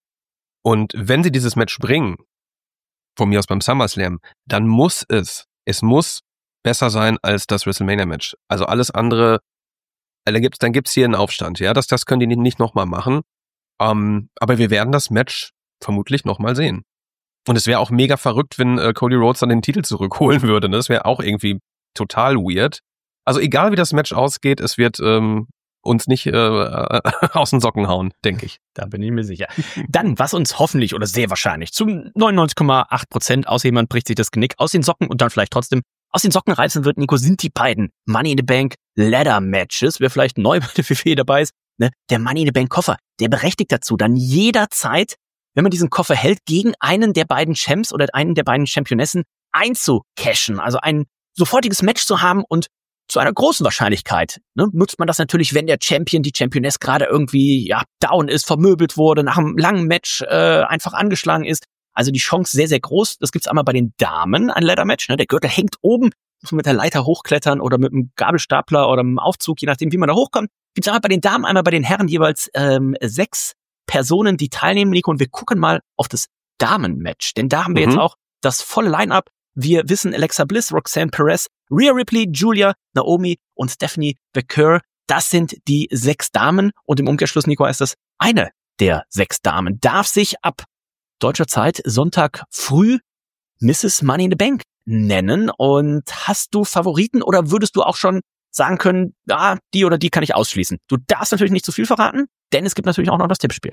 Und wenn sie dieses Match bringen, von mir aus beim SummerSlam, dann muss es, es muss besser sein als das WrestleMania-Match. Also alles andere, dann gibt's, dann gibt's hier einen Aufstand. Ja, das, das können die nicht nochmal machen. Ähm, aber wir werden das Match vermutlich nochmal sehen. Und es wäre auch mega verrückt, wenn äh, Cody Rhodes dann den Titel zurückholen würde. Ne? Das wäre auch irgendwie total weird. Also egal wie das Match ausgeht, es wird ähm, uns nicht äh, aus den Socken hauen, denke ich. Da bin ich mir sicher. Dann, was uns hoffentlich oder sehr wahrscheinlich zu neunundneunzig Komma acht Prozent, außer jemand bricht sich das Genick, aus den Socken und dann vielleicht trotzdem aus den Socken reißen wird, Nico, sind die beiden Money in the Bank Ladder Matches. Wer vielleicht neu bei der W W E dabei ist, ne? Der Money in the Bank Koffer, der berechtigt dazu, dann jederzeit, wenn man diesen Koffer hält, gegen einen der beiden Champs oder einen der beiden Championessen einzucashen. Also ein sofortiges Match zu haben und zu einer großen Wahrscheinlichkeit ne, nutzt man das natürlich, wenn der Champion, die Championess gerade irgendwie ja down ist, vermöbelt wurde, nach einem langen Match äh, einfach angeschlagen ist. Also die Chance sehr, sehr groß. Das gibt's einmal bei den Damen, ein Ladder-Match. Ne? Der Gürtel hängt oben, muss man mit der Leiter hochklettern oder mit einem Gabelstapler oder einem Aufzug, je nachdem, wie man da hochkommt. Gibt's einmal bei den Damen, einmal bei den Herren jeweils ähm, sechs Personen, die teilnehmen, Nico. Und wir gucken mal auf das Damen-Match. Denn da haben wir mhm. jetzt auch das volle Line-Up. Wir wissen, Alexa Bliss, Roxanne Perez, Rhea Ripley, Julia, Naomi und Stephanie McCure. Das sind die sechs Damen. Und im Umkehrschluss, Nico, ist das eine der sechs Damen. Darf sich ab deutscher Zeit Sonntag früh Misses Money in the Bank nennen. Und hast du Favoriten oder würdest du auch schon sagen können, ah, die oder die kann ich ausschließen? Du darfst natürlich nicht zu viel verraten, denn es gibt natürlich auch noch das Tippspiel.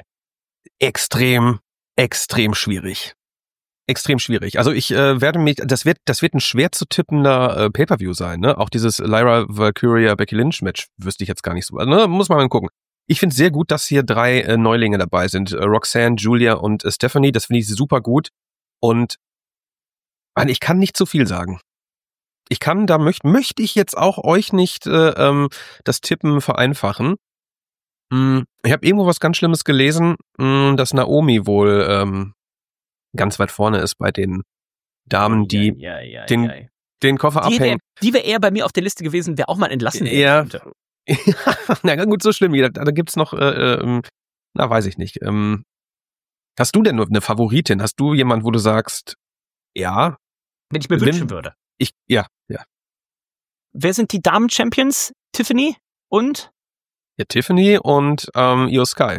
Extrem, extrem schwierig. Extrem schwierig. Also ich äh, werde mich, das wird, das wird ein schwer zu tippender äh, Pay-Per-View sein, ne? Auch dieses Lyra Valkyria Becky Lynch Match wüsste ich jetzt gar nicht so. Ne? Muss man mal gucken. Ich finde es sehr gut, dass hier drei äh, Neulinge dabei sind. Äh, Roxanne, Julia und äh, Stephanie. Das finde ich super gut. Und man, ich kann nicht zu viel sagen. Ich kann, da möchte möchte ich jetzt auch euch nicht äh, ähm, das Tippen vereinfachen. Hm, ich habe irgendwo was ganz Schlimmes gelesen, mh, dass Naomi wohl ähm, ganz weit vorne ist bei den Damen, die ja, ja, ja, den, ja. den Koffer die abhängen. Wär, die wäre eher bei mir auf der Liste gewesen, wer auch mal entlassen ja. könnte. Na gut, so schlimm. Da, da gibt's noch, äh, äh, na weiß ich nicht. Ähm, hast du denn nur eine Favoritin? Hast du jemand, wo du sagst, ja? Wenn ich mir Wenn, wünschen würde. Ich, ja, ja. Wer sind die Damen-Champions? Tiffany und? Ja, Tiffany und ähm, Io Sky.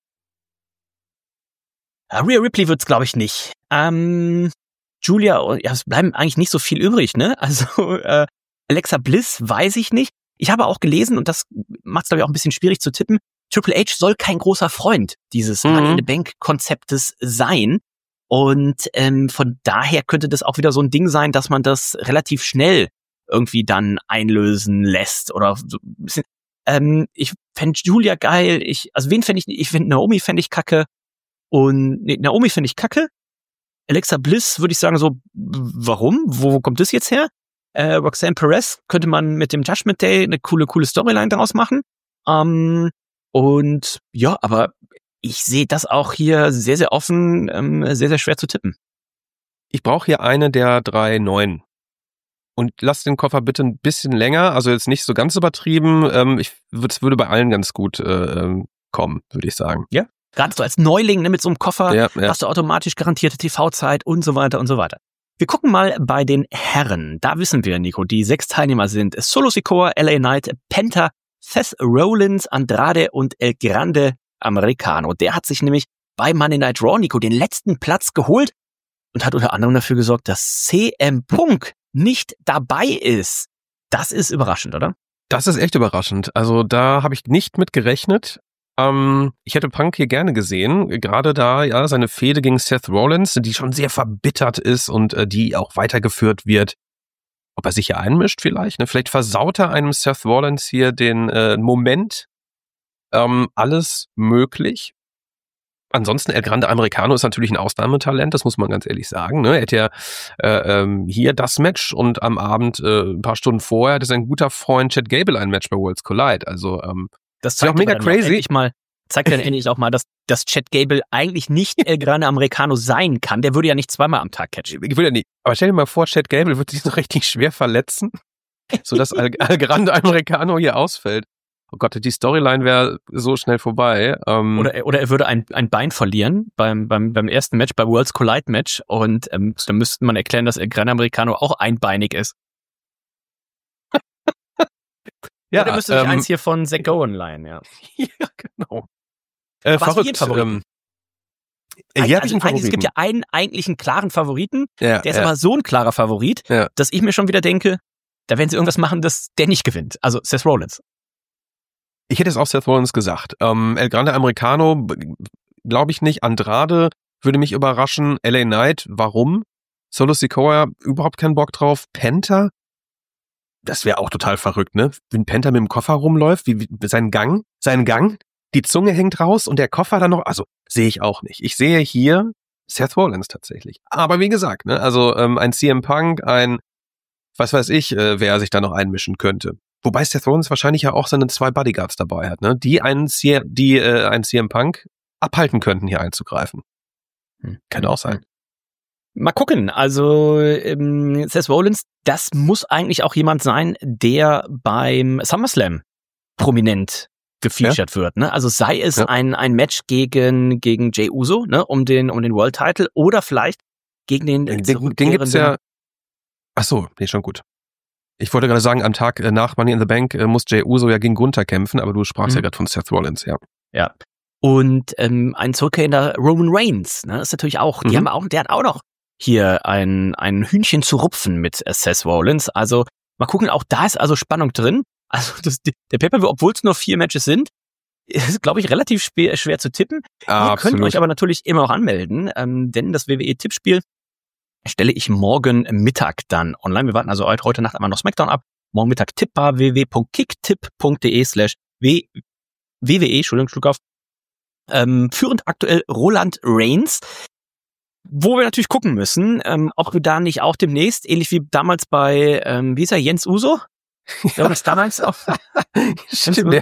Ja, Rhea Ripley wird's, glaube ich, nicht. Ähm, Julia, ja, es bleiben eigentlich nicht so viel übrig, ne? Also äh, Alexa Bliss weiß ich nicht. Ich habe auch gelesen, und das macht es, glaube ich, auch ein bisschen schwierig zu tippen, Triple H soll kein großer Freund dieses mhm. Money in the Bank-Konzeptes sein. Und ähm, von daher könnte das auch wieder so ein Ding sein, dass man das relativ schnell irgendwie dann einlösen lässt. Oder so ein bisschen. Ähm, ich fände Julia geil. Ich, also wen fände ich, ich finde Naomi fände ich kacke. Und nee, Naomi finde ich kacke. Alexa Bliss würde ich sagen so, warum? Wo kommt das jetzt her? Äh, Roxanne Perez könnte man mit dem Judgment Day eine coole, coole Storyline daraus machen. Ähm, und ja, aber ich sehe das auch hier sehr, sehr offen, ähm, sehr, sehr schwer zu tippen. Ich brauche hier eine der drei Neuen. Und lass den Koffer bitte ein bisschen länger, also jetzt nicht so ganz übertrieben. Ähm, ich würd, es würde bei allen ganz gut äh, kommen, würde ich sagen. Ja. Gerade so als Neuling, ne, mit so einem Koffer ja, ja. hast du automatisch garantierte T V-Zeit und so weiter und so weiter. Wir gucken mal bei den Herren. Da wissen wir, Nico, die sechs Teilnehmer sind Solo Sikoa, L A Knight, Penta, Seth Rollins, Andrade und El Grande Americano. Der hat sich nämlich bei Monday Night Raw, Nico, den letzten Platz geholt und hat unter anderem dafür gesorgt, dass C M Punk nicht dabei ist. Das ist überraschend, oder? Das ist echt überraschend. Also da habe ich nicht mit gerechnet. Ähm, ich hätte Punk hier gerne gesehen, gerade da ja seine Fehde gegen Seth Rollins, die schon sehr verbittert ist und äh, die auch weitergeführt wird. Ob er sich hier einmischt vielleicht, ne? Vielleicht versaut er einem Seth Rollins hier den äh, Moment. Ähm, alles möglich. ansonsten, El Grande Americano ist natürlich ein Ausnahmetalent, das muss man ganz ehrlich sagen. Ne? Er hat ja äh, ähm, hier das Match und am Abend, äh, ein paar Stunden vorher, hat sein guter Freund Chad Gable ein Match bei Worlds Collide. Also ähm, das ist ja auch mega crazy. Auch mal, zeigt dann endlich auch mal, dass, dass Chad Gable eigentlich nicht El Grande Americano sein kann. Der würde ja nicht zweimal am Tag catchen. Ich würde ja nicht. Aber stell dir mal vor, Chad Gable wird sich so richtig schwer verletzen, sodass El, El Grande Americano hier ausfällt. Oh Gott, die Storyline wäre so schnell vorbei. Ähm, oder, oder er würde ein, ein Bein verlieren beim, beim, beim ersten Match, beim Worlds Collide Match. Und ähm, dann müsste man erklären, dass El Grande Americano auch einbeinig ist. ja, oder müsste sich ähm, eins hier von Zach Gowen leihen, ja. ja, genau. Äh, verrückt. Ähm, ja, also ich einen Favoriten. Es gibt ja einen eigentlichen klaren Favoriten, ja, der ist ja. aber so ein klarer Favorit, ja. dass ich mir schon wieder denke, da werden sie irgendwas machen, dass der nicht gewinnt. Also Seth Rollins. Ich hätte es auch Seth Rollins gesagt. Ähm, El Grande Americano, glaube ich nicht. Andrade würde mich überraschen. L A Knight, warum? Solo Sikoa, überhaupt keinen Bock drauf. Penta, das wäre auch total verrückt, ne? Wenn Penta mit dem Koffer rumläuft, wie, wie sein Gang, sein Gang, die Zunge hängt raus und der Koffer dann noch, also sehe ich auch nicht. Ich sehe hier Seth Rollins tatsächlich. Aber wie gesagt, ne? Also ähm, ein C M Punk, ein, was weiß ich, äh, wer sich da noch einmischen könnte. Wobei Seth Rollins wahrscheinlich ja auch seine zwei Bodyguards dabei hat, ne? Die einen, C- die äh, einen C M Punk abhalten könnten, hier einzugreifen. Hm. Kann auch sein. Mal gucken. Also ähm, Seth Rollins, das muss eigentlich auch jemand sein, der beim SummerSlam prominent gefeatured ja. wird. Ne? Also sei es ja. ein ein Match gegen gegen Jey Uso, ne, um den um den World Title oder vielleicht gegen den den, den, den gibt's ja. Ach so, nee, schon gut. Ich wollte gerade sagen, am Tag nach Money in the Bank äh, muss Jey Uso ja gegen Gunther kämpfen, aber du sprachst mhm. ja gerade von Seth Rollins, ja. Ja. Und ähm, ein zurückkehrender Roman Reigns, ne, ist natürlich auch, die Mhm. haben auch, der hat auch noch hier ein ein Hühnchen zu rupfen mit äh, Seth Rollins. Also mal gucken, auch da ist also Spannung drin. Also das, der Pay-Per-View, obwohl es nur vier Matches sind, ist, glaube ich, relativ schwer, schwer zu tippen. Ah, Ihr absolut. könnt euch aber natürlich immer noch anmelden, ähm, denn das W W E-Tippspiel stelle ich morgen Mittag dann online. Wir warten also heute, heute Nacht einmal noch SmackDown ab. Morgen Mittag tippbar, w w w punkt kicktipp punkt de slash w w e, Entschuldigung, Schluck auf. Ähm, führend aktuell Roland Reigns, wo wir natürlich gucken müssen, ähm, ob wir da nicht auch demnächst, ähnlich wie damals bei, ähm, wie ist er, Jens Uso? Ja, das damals auch. Stimmt.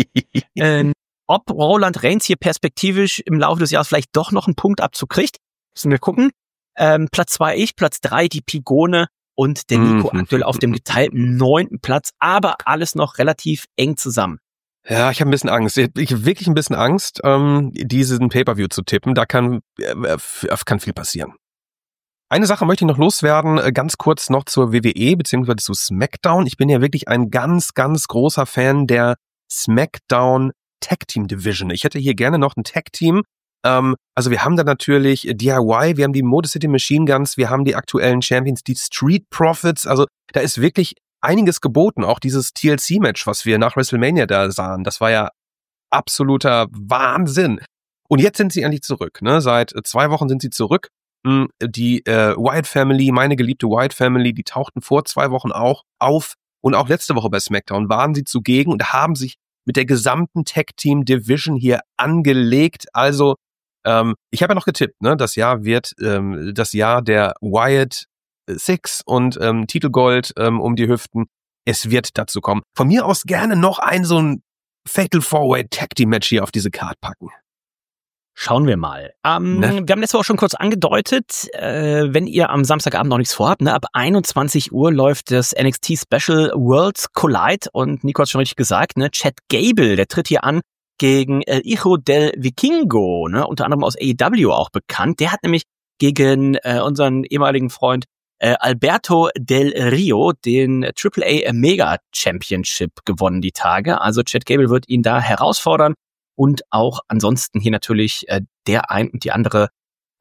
ähm, ob Roland Reigns hier perspektivisch im Laufe des Jahres vielleicht doch noch einen Punkt abzukriegt, müssen wir gucken. Ähm, Platz zwei ich, Platz drei die Pigone und der Nico Mhm. aktuell auf dem geteilten neunten Platz, aber alles noch relativ eng zusammen. Ja, ich habe ein bisschen Angst. Ich habe wirklich ein bisschen Angst, ähm, diesen Pay-Per-View zu tippen. Da kann, äh, kann viel passieren. Eine Sache möchte ich noch loswerden, äh, ganz kurz noch zur W W E beziehungsweise zu SmackDown. Ich bin ja wirklich ein ganz, ganz großer Fan der SmackDown Tag Team Division. Ich hätte hier gerne noch ein Tag Team. Ähm, also wir haben da natürlich D I Y, wir haben die Motor City Machine Guns, wir haben die aktuellen Champions, die Street Profits. Also da ist wirklich einiges geboten. Auch dieses T L C-Match, was wir nach WrestleMania da sahen, das war ja absoluter Wahnsinn. Und jetzt sind sie endlich zurück. Ne? Seit zwei Wochen sind sie zurück. Die äh, Wyatt Family, meine geliebte Wyatt Family, die tauchten vor zwei Wochen auch auf. Und auch letzte Woche bei SmackDown waren sie zugegen und haben sich mit der gesamten Tag-Team-Division hier angelegt. Also, ähm, ich habe ja noch getippt, ne? Das Jahr wird ähm, das Jahr der Wyatt Six und ähm, Titelgold ähm, um die Hüften. Es wird dazu kommen. Von mir aus gerne noch ein so ein Fatal Four-Way Tag-Team-Match hier auf diese Card packen. Schauen wir mal. Ähm, Ne? Wir haben letzte Woche schon kurz angedeutet, äh, wenn ihr am Samstagabend noch nichts vorhabt, ne, ab einundzwanzig Uhr läuft das N X T Special Worlds Collide und Nico hat schon richtig gesagt, ne, Chad Gable, der tritt hier an gegen El Hijo del Vikingo, ne, unter anderem aus A E W auch bekannt. Der hat nämlich gegen äh, unseren ehemaligen Freund äh, Alberto Del Rio den Triple A Mega Championship gewonnen die Tage. Also Chad Gable wird ihn da herausfordern. Und auch ansonsten hier natürlich äh, der ein und die andere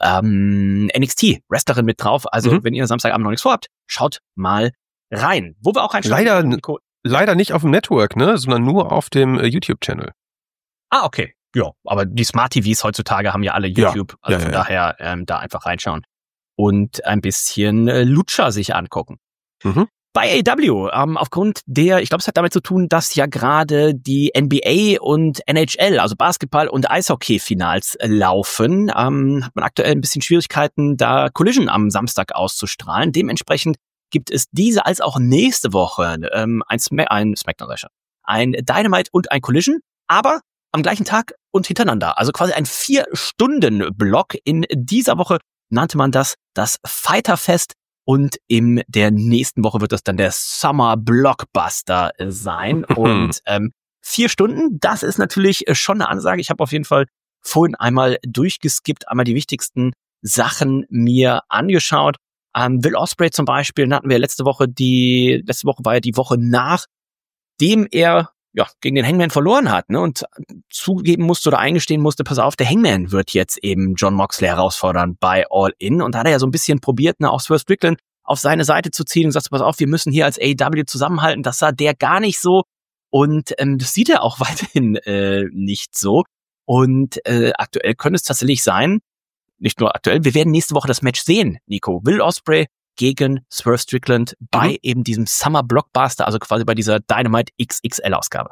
ähm, N X T-Wrestlerin mit drauf. Also Mhm. wenn ihr Samstagabend noch nichts vorhabt, schaut mal rein. Wo wir auch reinschauen. Leider, Nico. leider nicht auf dem Network, ne, sondern nur auf dem äh, YouTube-Channel. Ah, okay. Ja, aber die Smart-T Vs heutzutage haben ja alle Ja. YouTube. Also Ja, von ja, ja. daher ähm, da einfach reinschauen. Und ein bisschen äh, Lucha sich angucken. Mhm. Bei A E W, ähm, aufgrund der, ich glaube, es hat damit zu tun, dass ja gerade die N B A und N H L, also Basketball- und Eishockey-Finals äh, laufen, ähm, hat man aktuell ein bisschen Schwierigkeiten, da Collision am Samstag auszustrahlen. Dementsprechend gibt es diese als auch nächste Woche ähm, ein, Sma- ein Smackdown, ein Dynamite und ein Collision, aber am gleichen Tag und hintereinander. Also quasi ein Vier-Stunden-Block. In dieser Woche nannte man das das Fighterfest. Und in der nächsten Woche wird das dann der Summer Blockbuster sein. Und ähm, vier Stunden, das ist natürlich schon eine Ansage. Ich habe auf jeden Fall vorhin einmal durchgeskippt, einmal die wichtigsten Sachen mir angeschaut. Ähm, Will Ospreay zum Beispiel, hatten wir letzte Woche, die letzte Woche war ja die Woche nachdem er ja gegen den Hangman verloren hat, ne, und zugeben musste oder eingestehen musste, pass auf, der Hangman wird jetzt eben Jon Moxley herausfordern bei All In. Und da hat er ja so ein bisschen probiert, ne, auch Swerve Strickland auf seine Seite zu ziehen und sagt, pass auf, wir müssen hier als A E W zusammenhalten. Das sah der gar nicht so. Und ähm, das sieht er auch weiterhin äh, nicht so. Und äh, aktuell könnte es tatsächlich sein, nicht nur aktuell, wir werden nächste Woche das Match sehen, Nico. Will Ospreay gegen Swerve Strickland bei mhm. eben diesem Summer Blockbuster, also quasi bei dieser Dynamite X X L-Ausgabe.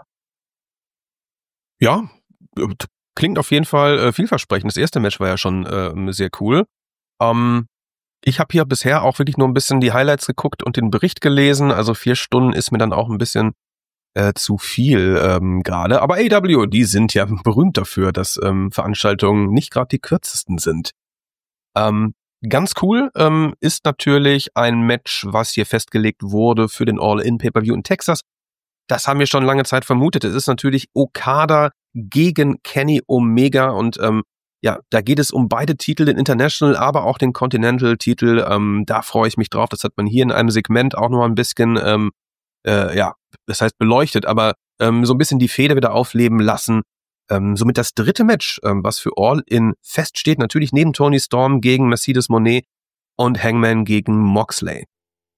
Ja, klingt auf jeden Fall äh, vielversprechend. Das erste Match war ja schon äh, sehr cool. Ähm, ich habe hier bisher auch wirklich nur ein bisschen die Highlights geguckt und den Bericht gelesen. Also vier Stunden ist mir dann auch ein bisschen äh, zu viel ähm, gerade. Aber A E W, die sind ja berühmt dafür, dass ähm, Veranstaltungen nicht gerade die kürzesten sind. Ähm, Ganz cool ähm, ist natürlich ein Match, was hier festgelegt wurde für den All-In-Pay-Per-View in Texas. Das haben wir schon lange Zeit vermutet. Es ist natürlich Okada gegen Kenny Omega und ähm, ja, da geht es um beide Titel, den International, aber auch den Continental-Titel. Ähm, da freue ich mich drauf. Das hat man hier in einem Segment auch noch ein bisschen, ähm, äh, ja, das heißt beleuchtet, aber ähm, so ein bisschen die Fehde wieder aufleben lassen. Ähm, somit das dritte Match, ähm, was für All In feststeht, natürlich neben Toni Storm gegen Mercedes Moné und Hangman gegen Moxley.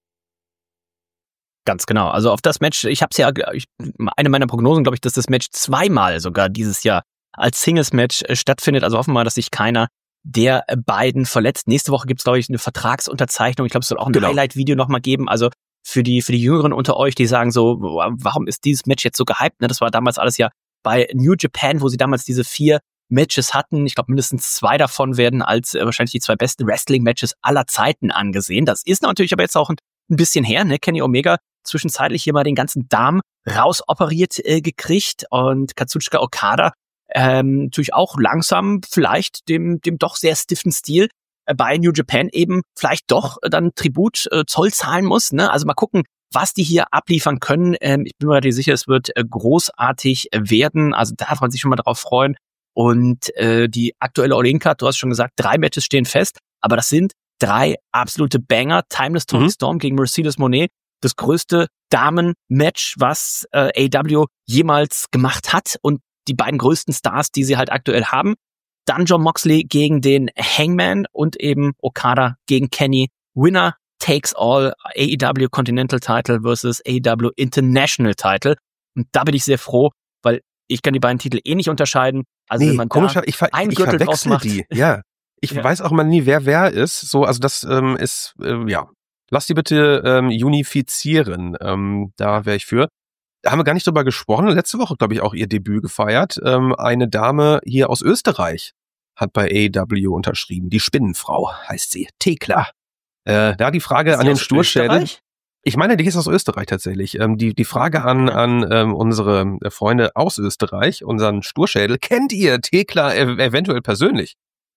Ganz genau. Also auf das Match, ich habe es ja, ich, eine meiner Prognosen, glaube ich, dass das Match zweimal sogar dieses Jahr als Singles-Match äh, stattfindet. Also hoffen wir mal, dass sich keiner der beiden verletzt. Nächste Woche gibt es, glaube ich, eine Vertragsunterzeichnung. Ich glaube, es soll auch ein genau. Highlight-Video nochmal geben. Also für die für die Jüngeren unter euch, die sagen so, warum ist dieses Match jetzt so gehypt? Ne, das war damals alles ja bei New Japan, wo sie damals diese vier Matches hatten. Ich glaube, mindestens zwei davon werden als äh, wahrscheinlich die zwei besten Wrestling-Matches aller Zeiten angesehen. Das ist natürlich aber jetzt auch ein, ein bisschen her. Ne? Kenny Omega zwischenzeitlich hier mal den ganzen Darm rausoperiert äh, gekriegt und Kazuchika Okada ähm, natürlich auch langsam vielleicht dem dem doch sehr stiffen Stil äh, bei New Japan eben vielleicht doch äh, dann Tribut äh, Zoll zahlen muss. Ne? Also mal gucken, was die hier abliefern können. Ähm, ich bin mir relativ sicher, es wird äh, großartig werden. Also da darf man sich schon mal drauf freuen. Und äh, die aktuelle All-In-Card, du hast schon gesagt, drei Matches stehen fest, aber das sind drei absolute Banger. Timeless Toni mhm. Storm gegen Mercedes Moné, das größte Damen-Match, was äh, A E W jemals gemacht hat und die beiden größten Stars, die sie halt aktuell haben. Dann Jon Moxley gegen den Hangman und eben Okada gegen Kenny. Winner takes all, A E W Continental Title versus A E W International Title. Und da bin ich sehr froh, weil ich kann die beiden Titel eh nicht unterscheiden. Also nee, wenn man komisch, da ich, ver- einen ich Gürtel draus verwechsel macht. die. Ja, ich Ja. weiß auch mal nie, wer wer ist. So, also das ähm, ist, äh, ja. Lass die bitte ähm, unifizieren. Ähm, da wäre ich für. Da haben wir gar nicht drüber gesprochen. Letzte Woche, glaube ich, auch ihr Debüt gefeiert. Ähm, eine Dame hier aus Österreich hat bei A E W unterschrieben. Die Spinnenfrau heißt sie. Thekla. Äh, da die Frage Ist an die den aus Sturschädel. Österreich? Ich meine, die ist aus Österreich tatsächlich. Ähm, die, die Frage an, an ähm, unsere Freunde aus Österreich, unseren Sturschädel. Kennt ihr Thekla ev- eventuell persönlich?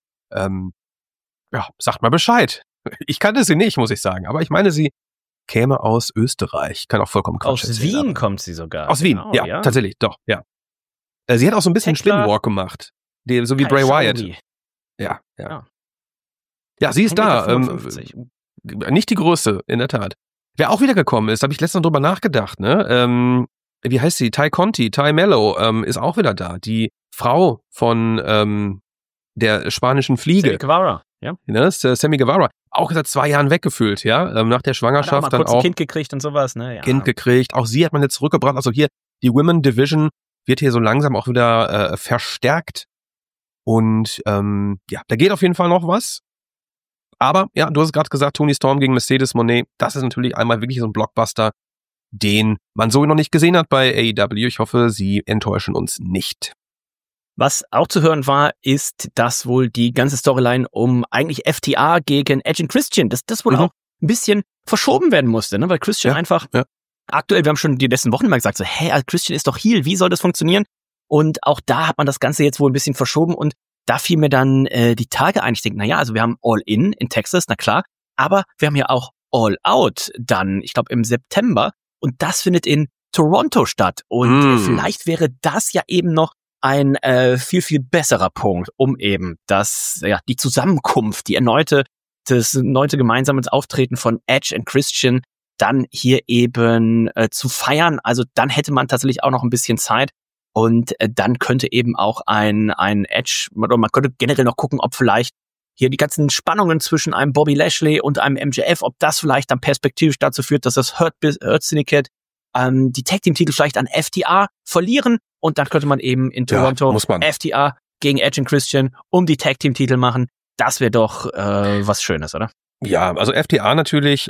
Ähm, ja, sagt mal Bescheid. Ich kannte sie nicht, muss ich sagen. Aber ich meine, sie käme aus Österreich. Kann auch vollkommen Quatsch Aus erzählen, Wien aber- kommt sie sogar. Aus Wien, Genau, ja, ja, tatsächlich, doch, ja. Äh, Sie hat auch so ein bisschen Thekla- Spinnwalk gemacht. Die, so wie Kai Bray Wyatt. Schaui. Ja, ja. Ja. Ja, sie ist da. eins Komma Ähm, fünfundfünfzig. nicht die größte, in der Tat. Wer auch wiedergekommen ist, habe ich letztens drüber nachgedacht, ne? Ähm, wie heißt sie? Ty Conti, Ty Mello, ähm, ist auch wieder da. Die Frau von ähm, der spanischen Fliege. Sammy Guevara, ja. Ne? Ist, äh, Sammy Guevara. Auch seit zwei Jahren weggefühlt, ja. Ähm, nach der Hat auch Schwangerschaft mal dann kurz ein auch Kind gekriegt und sowas, ne? Ja. Kind gekriegt. Auch sie hat man jetzt zurückgebracht. Also hier, die Women Division wird hier so langsam auch wieder äh, verstärkt. Und ähm, ja, da geht auf jeden Fall noch was. Aber ja, du hast gerade gesagt, Toni Storm gegen Mercedes Moné, das ist natürlich einmal wirklich so ein Blockbuster, den man so noch nicht gesehen hat bei A E W. Ich hoffe, sie enttäuschen uns nicht. Was auch zu hören war, ist, dass wohl die ganze Storyline um eigentlich F T R gegen Edge und Christian, dass das wohl mhm. auch ein bisschen verschoben werden musste, ne? Weil Christian ja, einfach ja. aktuell, wir haben schon die letzten Wochen immer gesagt, so, hä, Christian ist doch Heel, wie soll das funktionieren? Und auch da hat man das Ganze jetzt wohl ein bisschen verschoben und da fiel mir dann äh, die Tage ein. Ich denke, naja, also wir haben All In in Texas, na klar, aber wir haben ja auch All Out dann, ich glaube im September und das findet in Toronto statt und mm. vielleicht wäre das ja eben noch ein äh, viel, viel besserer Punkt, um eben das, ja, die Zusammenkunft, die erneute, das erneute gemeinsame Auftreten von Edge und Christian dann hier eben äh, zu feiern. Also dann hätte man tatsächlich auch noch ein bisschen Zeit und äh, dann könnte eben auch ein, ein Edge, oder man könnte generell noch gucken, ob vielleicht hier die ganzen Spannungen zwischen einem Bobby Lashley und einem M J F, ob das vielleicht dann perspektivisch dazu führt, dass das Hurt, Hurt Syndicate ähm, die Tag-Team-Titel vielleicht an F T R verlieren und dann könnte man eben in Toronto ja, F T R gegen Edge und Christian um die Tag-Team-Titel machen. Das wäre doch äh, was Schönes, oder? Ja, also F T R natürlich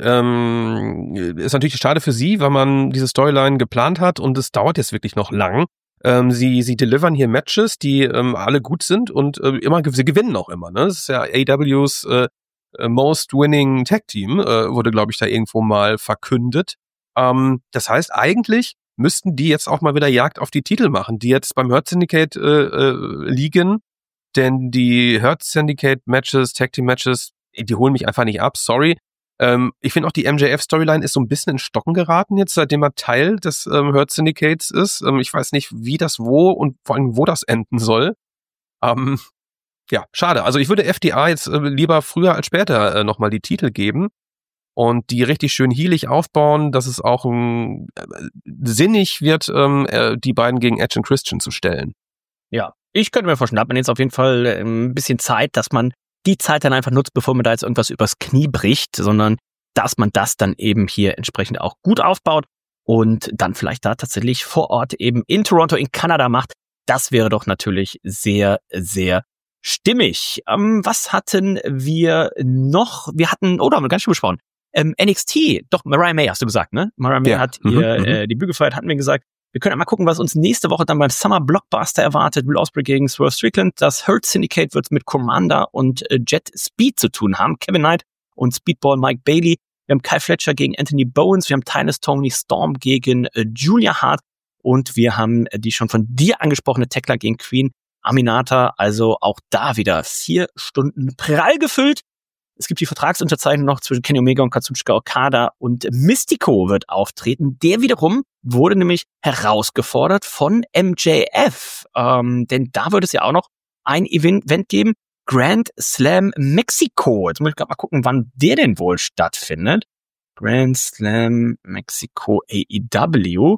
ähm, ist natürlich schade für sie, weil man diese Storyline geplant hat und es dauert jetzt wirklich noch lang. Ähm, sie sie delivern hier Matches, die ähm, alle gut sind und äh, immer sie gewinnen auch immer. Ne? Das ist ja A E Ws äh, Most Winning Tag Team, äh, wurde glaube ich da irgendwo mal verkündet. Ähm, das heißt eigentlich müssten die jetzt auch mal wieder Jagd auf die Titel machen, die jetzt beim Hurt Syndicate äh, äh, liegen, denn die Hurt Syndicate Matches, Tag Team Matches, die holen mich einfach nicht ab, sorry. Ähm, ich finde auch die M J F-Storyline ist so ein bisschen in Stocken geraten jetzt, seitdem er Teil des ähm, Hurt Syndicates ist. Ähm, ich weiß nicht, wie das wo und vor allem wo das enden soll. Ähm, ja, schade. Also ich würde F T R jetzt äh, lieber früher als später äh, nochmal die Titel geben und die richtig schön heelig aufbauen, dass es auch ähm, äh, sinnig wird, ähm, äh, die beiden gegen Edge und Christian zu stellen. Ja, ich könnte mir vorstellen, da hat man jetzt auf jeden Fall äh, ein bisschen Zeit, dass man die Zeit dann einfach nutzt, bevor man da jetzt irgendwas übers Knie bricht, sondern dass man das dann eben hier entsprechend auch gut aufbaut und dann vielleicht da tatsächlich vor Ort eben in Toronto, in Kanada macht. Das wäre doch natürlich sehr, sehr stimmig. Ähm, was hatten wir noch? Wir hatten, oder oh, haben wir ganz schön besprochen, ähm, N X T, doch, Mariah May hast du gesagt, ne? Mariah May ja. hat ihr mhm, äh, Debüt gefeiert, hatten wir gesagt. Wir können mal gucken, was uns nächste Woche dann beim Summer Blockbuster erwartet. Will Ospreay gegen Swerve Strickland. Das Hurt Syndicate wird mit Commander und äh, Jet Speed zu tun haben. Kevin Knight und Speedball Mike Bailey. Wir haben Kyle Fletcher gegen Anthony Bowens. Wir haben Titus Tony Storm gegen äh, Julia Hart. Und wir haben äh, die schon von dir angesprochene Tekla gegen Queen Aminata. Also auch da wieder vier Stunden prall gefüllt. Es gibt die Vertragsunterzeichnung noch zwischen Kenny Omega und Kazuchika Okada und Mystico wird auftreten. Der wiederum wurde nämlich herausgefordert von M J F. Ähm, denn da wird es ja auch noch ein Event geben. Grand Slam Mexico. Jetzt muss ich gerade mal gucken, wann der denn wohl stattfindet. Grand Slam Mexico A E W.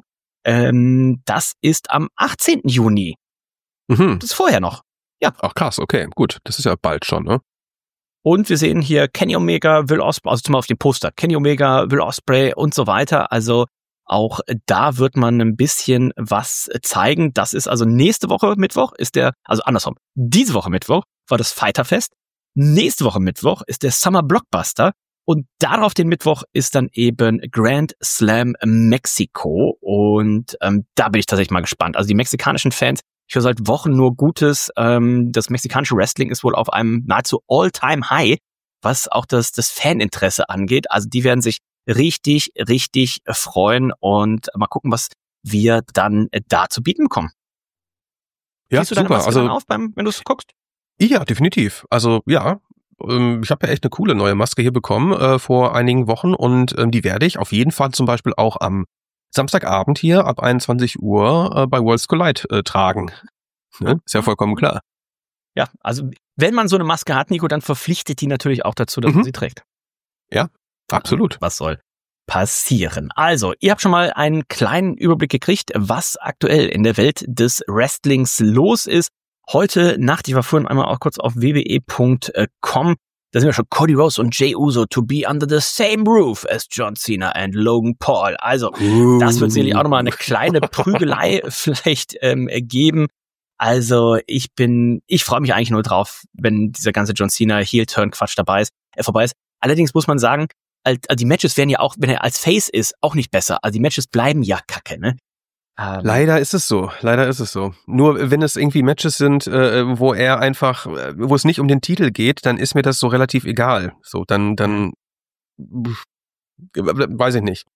Ähm, das ist am achtzehnten Juni. Mhm. Das ist vorher noch. Ja. Ach krass, okay, gut. Das ist ja bald schon, ne? Und wir sehen hier Kenny Omega, Will Ospreay, also zum Beispiel auf dem Poster, Kenny Omega, Will Ospreay und so weiter. Also auch da wird man ein bisschen was zeigen. Das ist also nächste Woche Mittwoch ist der, also andersrum, diese Woche Mittwoch war das Fighterfest. Nächste Woche Mittwoch ist der Summer Blockbuster. Und darauf den Mittwoch ist dann eben Grand Slam Mexico. Und ähm, da bin ich tatsächlich mal gespannt. Also die mexikanischen Fans, ich höre seit Wochen nur Gutes. Ähm, das mexikanische Wrestling ist wohl auf einem nahezu All-Time-High, was auch das, das Faninteresse angeht. Also die werden sich richtig, richtig freuen und mal gucken, was wir dann da zu bieten bekommen. Ja, Siehst du deine super. Maske Also dann auf, beim, wenn du es guckst? Ja, definitiv. Also ja, ähm, ich habe ja echt eine coole neue Maske hier bekommen äh, vor einigen Wochen und ähm, die werde ich auf jeden Fall zum Beispiel auch am Samstagabend hier ab einundzwanzig Uhr äh, bei Worlds Collide äh, tragen. Ne? Ist ja vollkommen klar. Ja, also wenn man so eine Maske hat, Nico, dann verpflichtet die natürlich auch dazu, dass Mhm. man sie trägt. Ja, absolut. Was soll passieren? Also, ihr habt schon mal einen kleinen Überblick gekriegt, was aktuell in der Welt des Wrestlings los ist. Heute Nacht, ich war vorhin einmal auch kurz auf w w e punkt com, da sind wir schon Cody Rhodes und Jey Uso to be under the same roof as John Cena and Logan Paul. Also, das wird sicherlich auch nochmal eine kleine Prügelei vielleicht ähm, geben. Also, ich bin, ich freue mich eigentlich nur drauf, wenn dieser ganze John Cena Heel-Turn-Quatsch dabei ist. äh, vorbei ist. Allerdings muss man sagen, also die Matches werden ja auch, wenn er als Face ist, auch nicht besser. Also die Matches bleiben ja kacke, ne? Ähm, Leider ist es so, leider ist es so. Nur wenn es irgendwie Matches sind, äh, wo er einfach, äh, wo es nicht um den Titel geht, dann ist mir das so relativ egal. So, dann, dann, pff, weiß ich nicht.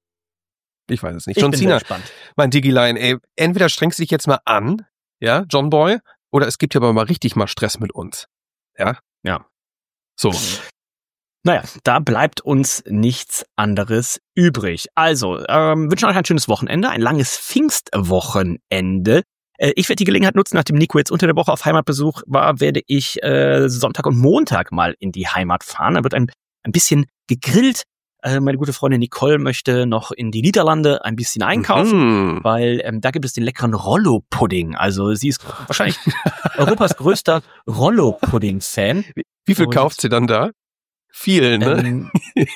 Ich weiß es nicht. Ich John bin Cena, sehr gespannt. mein Digiline, ey, entweder strengst du dich jetzt mal an, ja, John Boy, oder es gibt ja aber mal richtig mal Stress mit uns. Ja? Ja. So. Naja, da bleibt uns nichts anderes übrig. Also, ähm, wünschen euch ein schönes Wochenende, ein langes Pfingstwochenende. Äh, ich werde die Gelegenheit nutzen, nachdem Nico jetzt unter der Woche auf Heimatbesuch war, werde ich äh, Sonntag und Montag mal in die Heimat fahren. Da wird ein, ein bisschen gegrillt. Äh, meine gute Freundin Nicole möchte noch in die Niederlande ein bisschen einkaufen, mhm. weil ähm, da gibt es den leckeren Rollo-Pudding. Also sie ist wahrscheinlich Europas größter Rollo-Pudding-Fan. Wie, wie viel und, kauft sie dann da? Viel, ne? Ähm,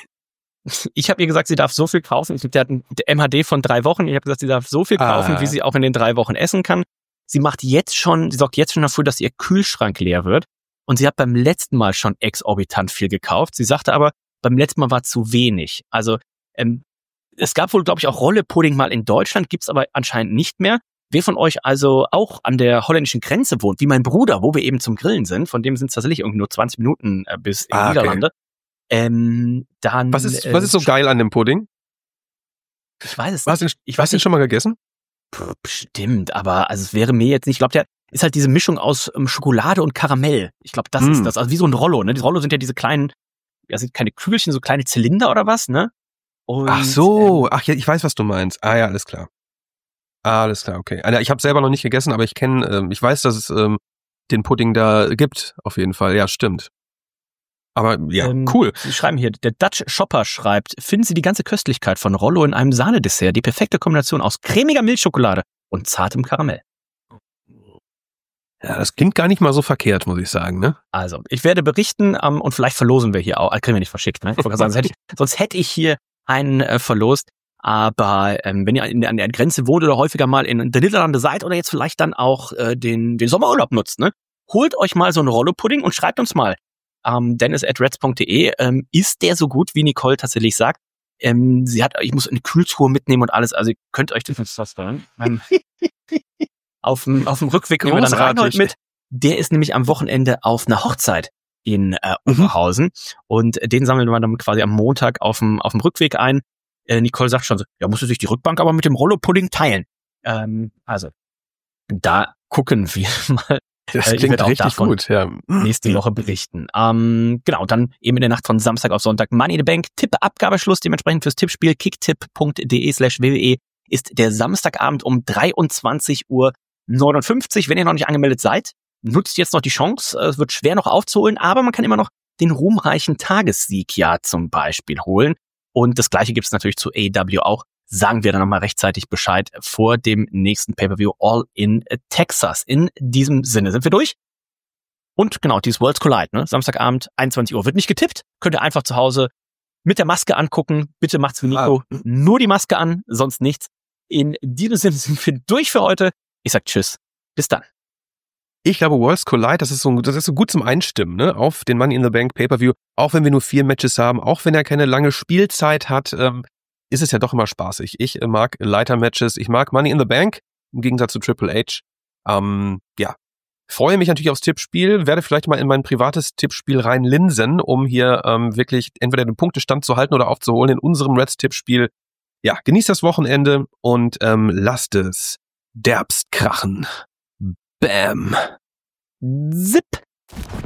ich habe ihr gesagt, sie darf so viel kaufen. Ich glaube, der hat ein M H D von drei Wochen. Ich habe gesagt, sie darf so viel kaufen, ah. wie sie auch in den drei Wochen essen kann. Sie macht jetzt schon, sie sorgt jetzt schon dafür, dass ihr Kühlschrank leer wird. Und sie hat beim letzten Mal schon exorbitant viel gekauft. Sie sagte aber, beim letzten Mal war zu wenig. Also ähm, es gab wohl, glaube ich, auch Rolle-Pudding mal in Deutschland, gibt's aber anscheinend nicht mehr. Wer von euch also auch an der holländischen Grenze wohnt, wie mein Bruder, wo wir eben zum Grillen sind, von dem sind es tatsächlich irgendwie nur zwanzig Minuten äh, bis in die ah, Niederlande. Okay. Ähm, dann, was ist, äh, was ist so geil an dem Pudding? Ich weiß es nicht. Hast du ich hast du schon mal gegessen? Bestimmt, aber also es wäre mir jetzt nicht, ich glaube, der ist halt diese Mischung aus ähm, Schokolade und Karamell. Ich glaube, das mm. ist das. Also wie so ein Rollo, ne? Die Rollo sind ja diese kleinen, ja, sind keine Kügelchen, so kleine Zylinder oder was, ne? Und, ach so, ähm, ach ja, ich weiß, was du meinst. Ah ja, alles klar. Ah, alles klar, okay. Also ich habe selber noch nicht gegessen, aber ich kenne, ähm, ich weiß, dass es ähm, den Pudding da gibt, auf jeden Fall. Ja, stimmt. Aber ja, ähm, cool. Sie schreiben hier, der Dutch Shopper schreibt, finden Sie die ganze Köstlichkeit von Rollo in einem Sahnedessert, die perfekte Kombination aus cremiger Milchschokolade und zartem Karamell. Ja, das klingt gar nicht mal so verkehrt, muss ich sagen, ne? Also, ich werde berichten ähm, und vielleicht verlosen wir hier auch, äh, kriegen wir nicht verschickt, ne? Ich wollte sagen, sonst hätte ich, sonst hätte ich hier einen äh, verlost. Aber ähm, wenn ihr in, an der Grenze wohnt oder häufiger mal in der Niederlande seid oder jetzt vielleicht dann auch äh, den, den Sommerurlaub nutzt, ne? Holt euch mal so einen Rollo-Pudding und schreibt uns mal. Ähm, dennis at reds punkt de. Ähm, ist der so gut, wie Nicole tatsächlich sagt? Ähm, sie hat, ich muss eine Kühltruhe mitnehmen und alles, also ihr könnt euch das vorstellen. Ähm, auf dem auf dem Rückweg nehmen wir dann Reinhold mit. Der ist nämlich am Wochenende auf einer Hochzeit in äh, Oberhausen mhm. und den sammeln wir dann quasi am Montag auf dem auf dem Rückweg ein. Äh, Nicole sagt schon so, ja, musst du sich die Rückbank aber mit dem Rollo-Pudding teilen. Ähm, also, da gucken wir mal. Das äh, klingt richtig gut, ja. Nächste Woche berichten. Ähm, genau, dann eben in der Nacht von Samstag auf Sonntag Money in the Bank. Tipp-Abgabeschluss dementsprechend fürs Tippspiel kicktipp punkt de slash wwe ist der Samstagabend um dreiundzwanzig Uhr neunundfünfzig. Wenn ihr noch nicht angemeldet seid, nutzt jetzt noch die Chance. Es wird schwer noch aufzuholen, aber man kann immer noch den ruhmreichen Tagessieg ja zum Beispiel holen. Und das Gleiche gibt es natürlich zu A E W auch. Sagen wir dann nochmal rechtzeitig Bescheid vor dem nächsten Pay-Per-View All in Texas. In diesem Sinne sind wir durch. Und genau, dieses Worlds Collide, ne? Samstagabend, einundzwanzig Uhr. Wird nicht getippt. Könnt ihr einfach zu Hause mit der Maske angucken. Bitte macht's wie Nico. Ah. Nur die Maske an, sonst nichts. In diesem Sinne sind wir durch für heute. Ich sag Tschüss. Bis dann. Ich glaube, Worlds Collide, das ist so, das ist so gut zum Einstimmen, ne? Auf den Money in the Bank Pay-Per-View. Auch wenn wir nur vier Matches haben, auch wenn er keine lange Spielzeit hat, ähm, ist es ja doch immer spaßig. Ich mag Leiter-Matches, ich mag Money in the Bank, im Gegensatz zu Triple H. Ähm, ja, freue mich natürlich aufs Tippspiel, werde vielleicht mal in mein privates Tippspiel reinlinsen, um hier ähm, wirklich entweder den Punktestand zu halten oder aufzuholen in unserem Reds-Tippspiel. Ja, genießt das Wochenende und ähm, lasst es derbst krachen. Bam. Zip.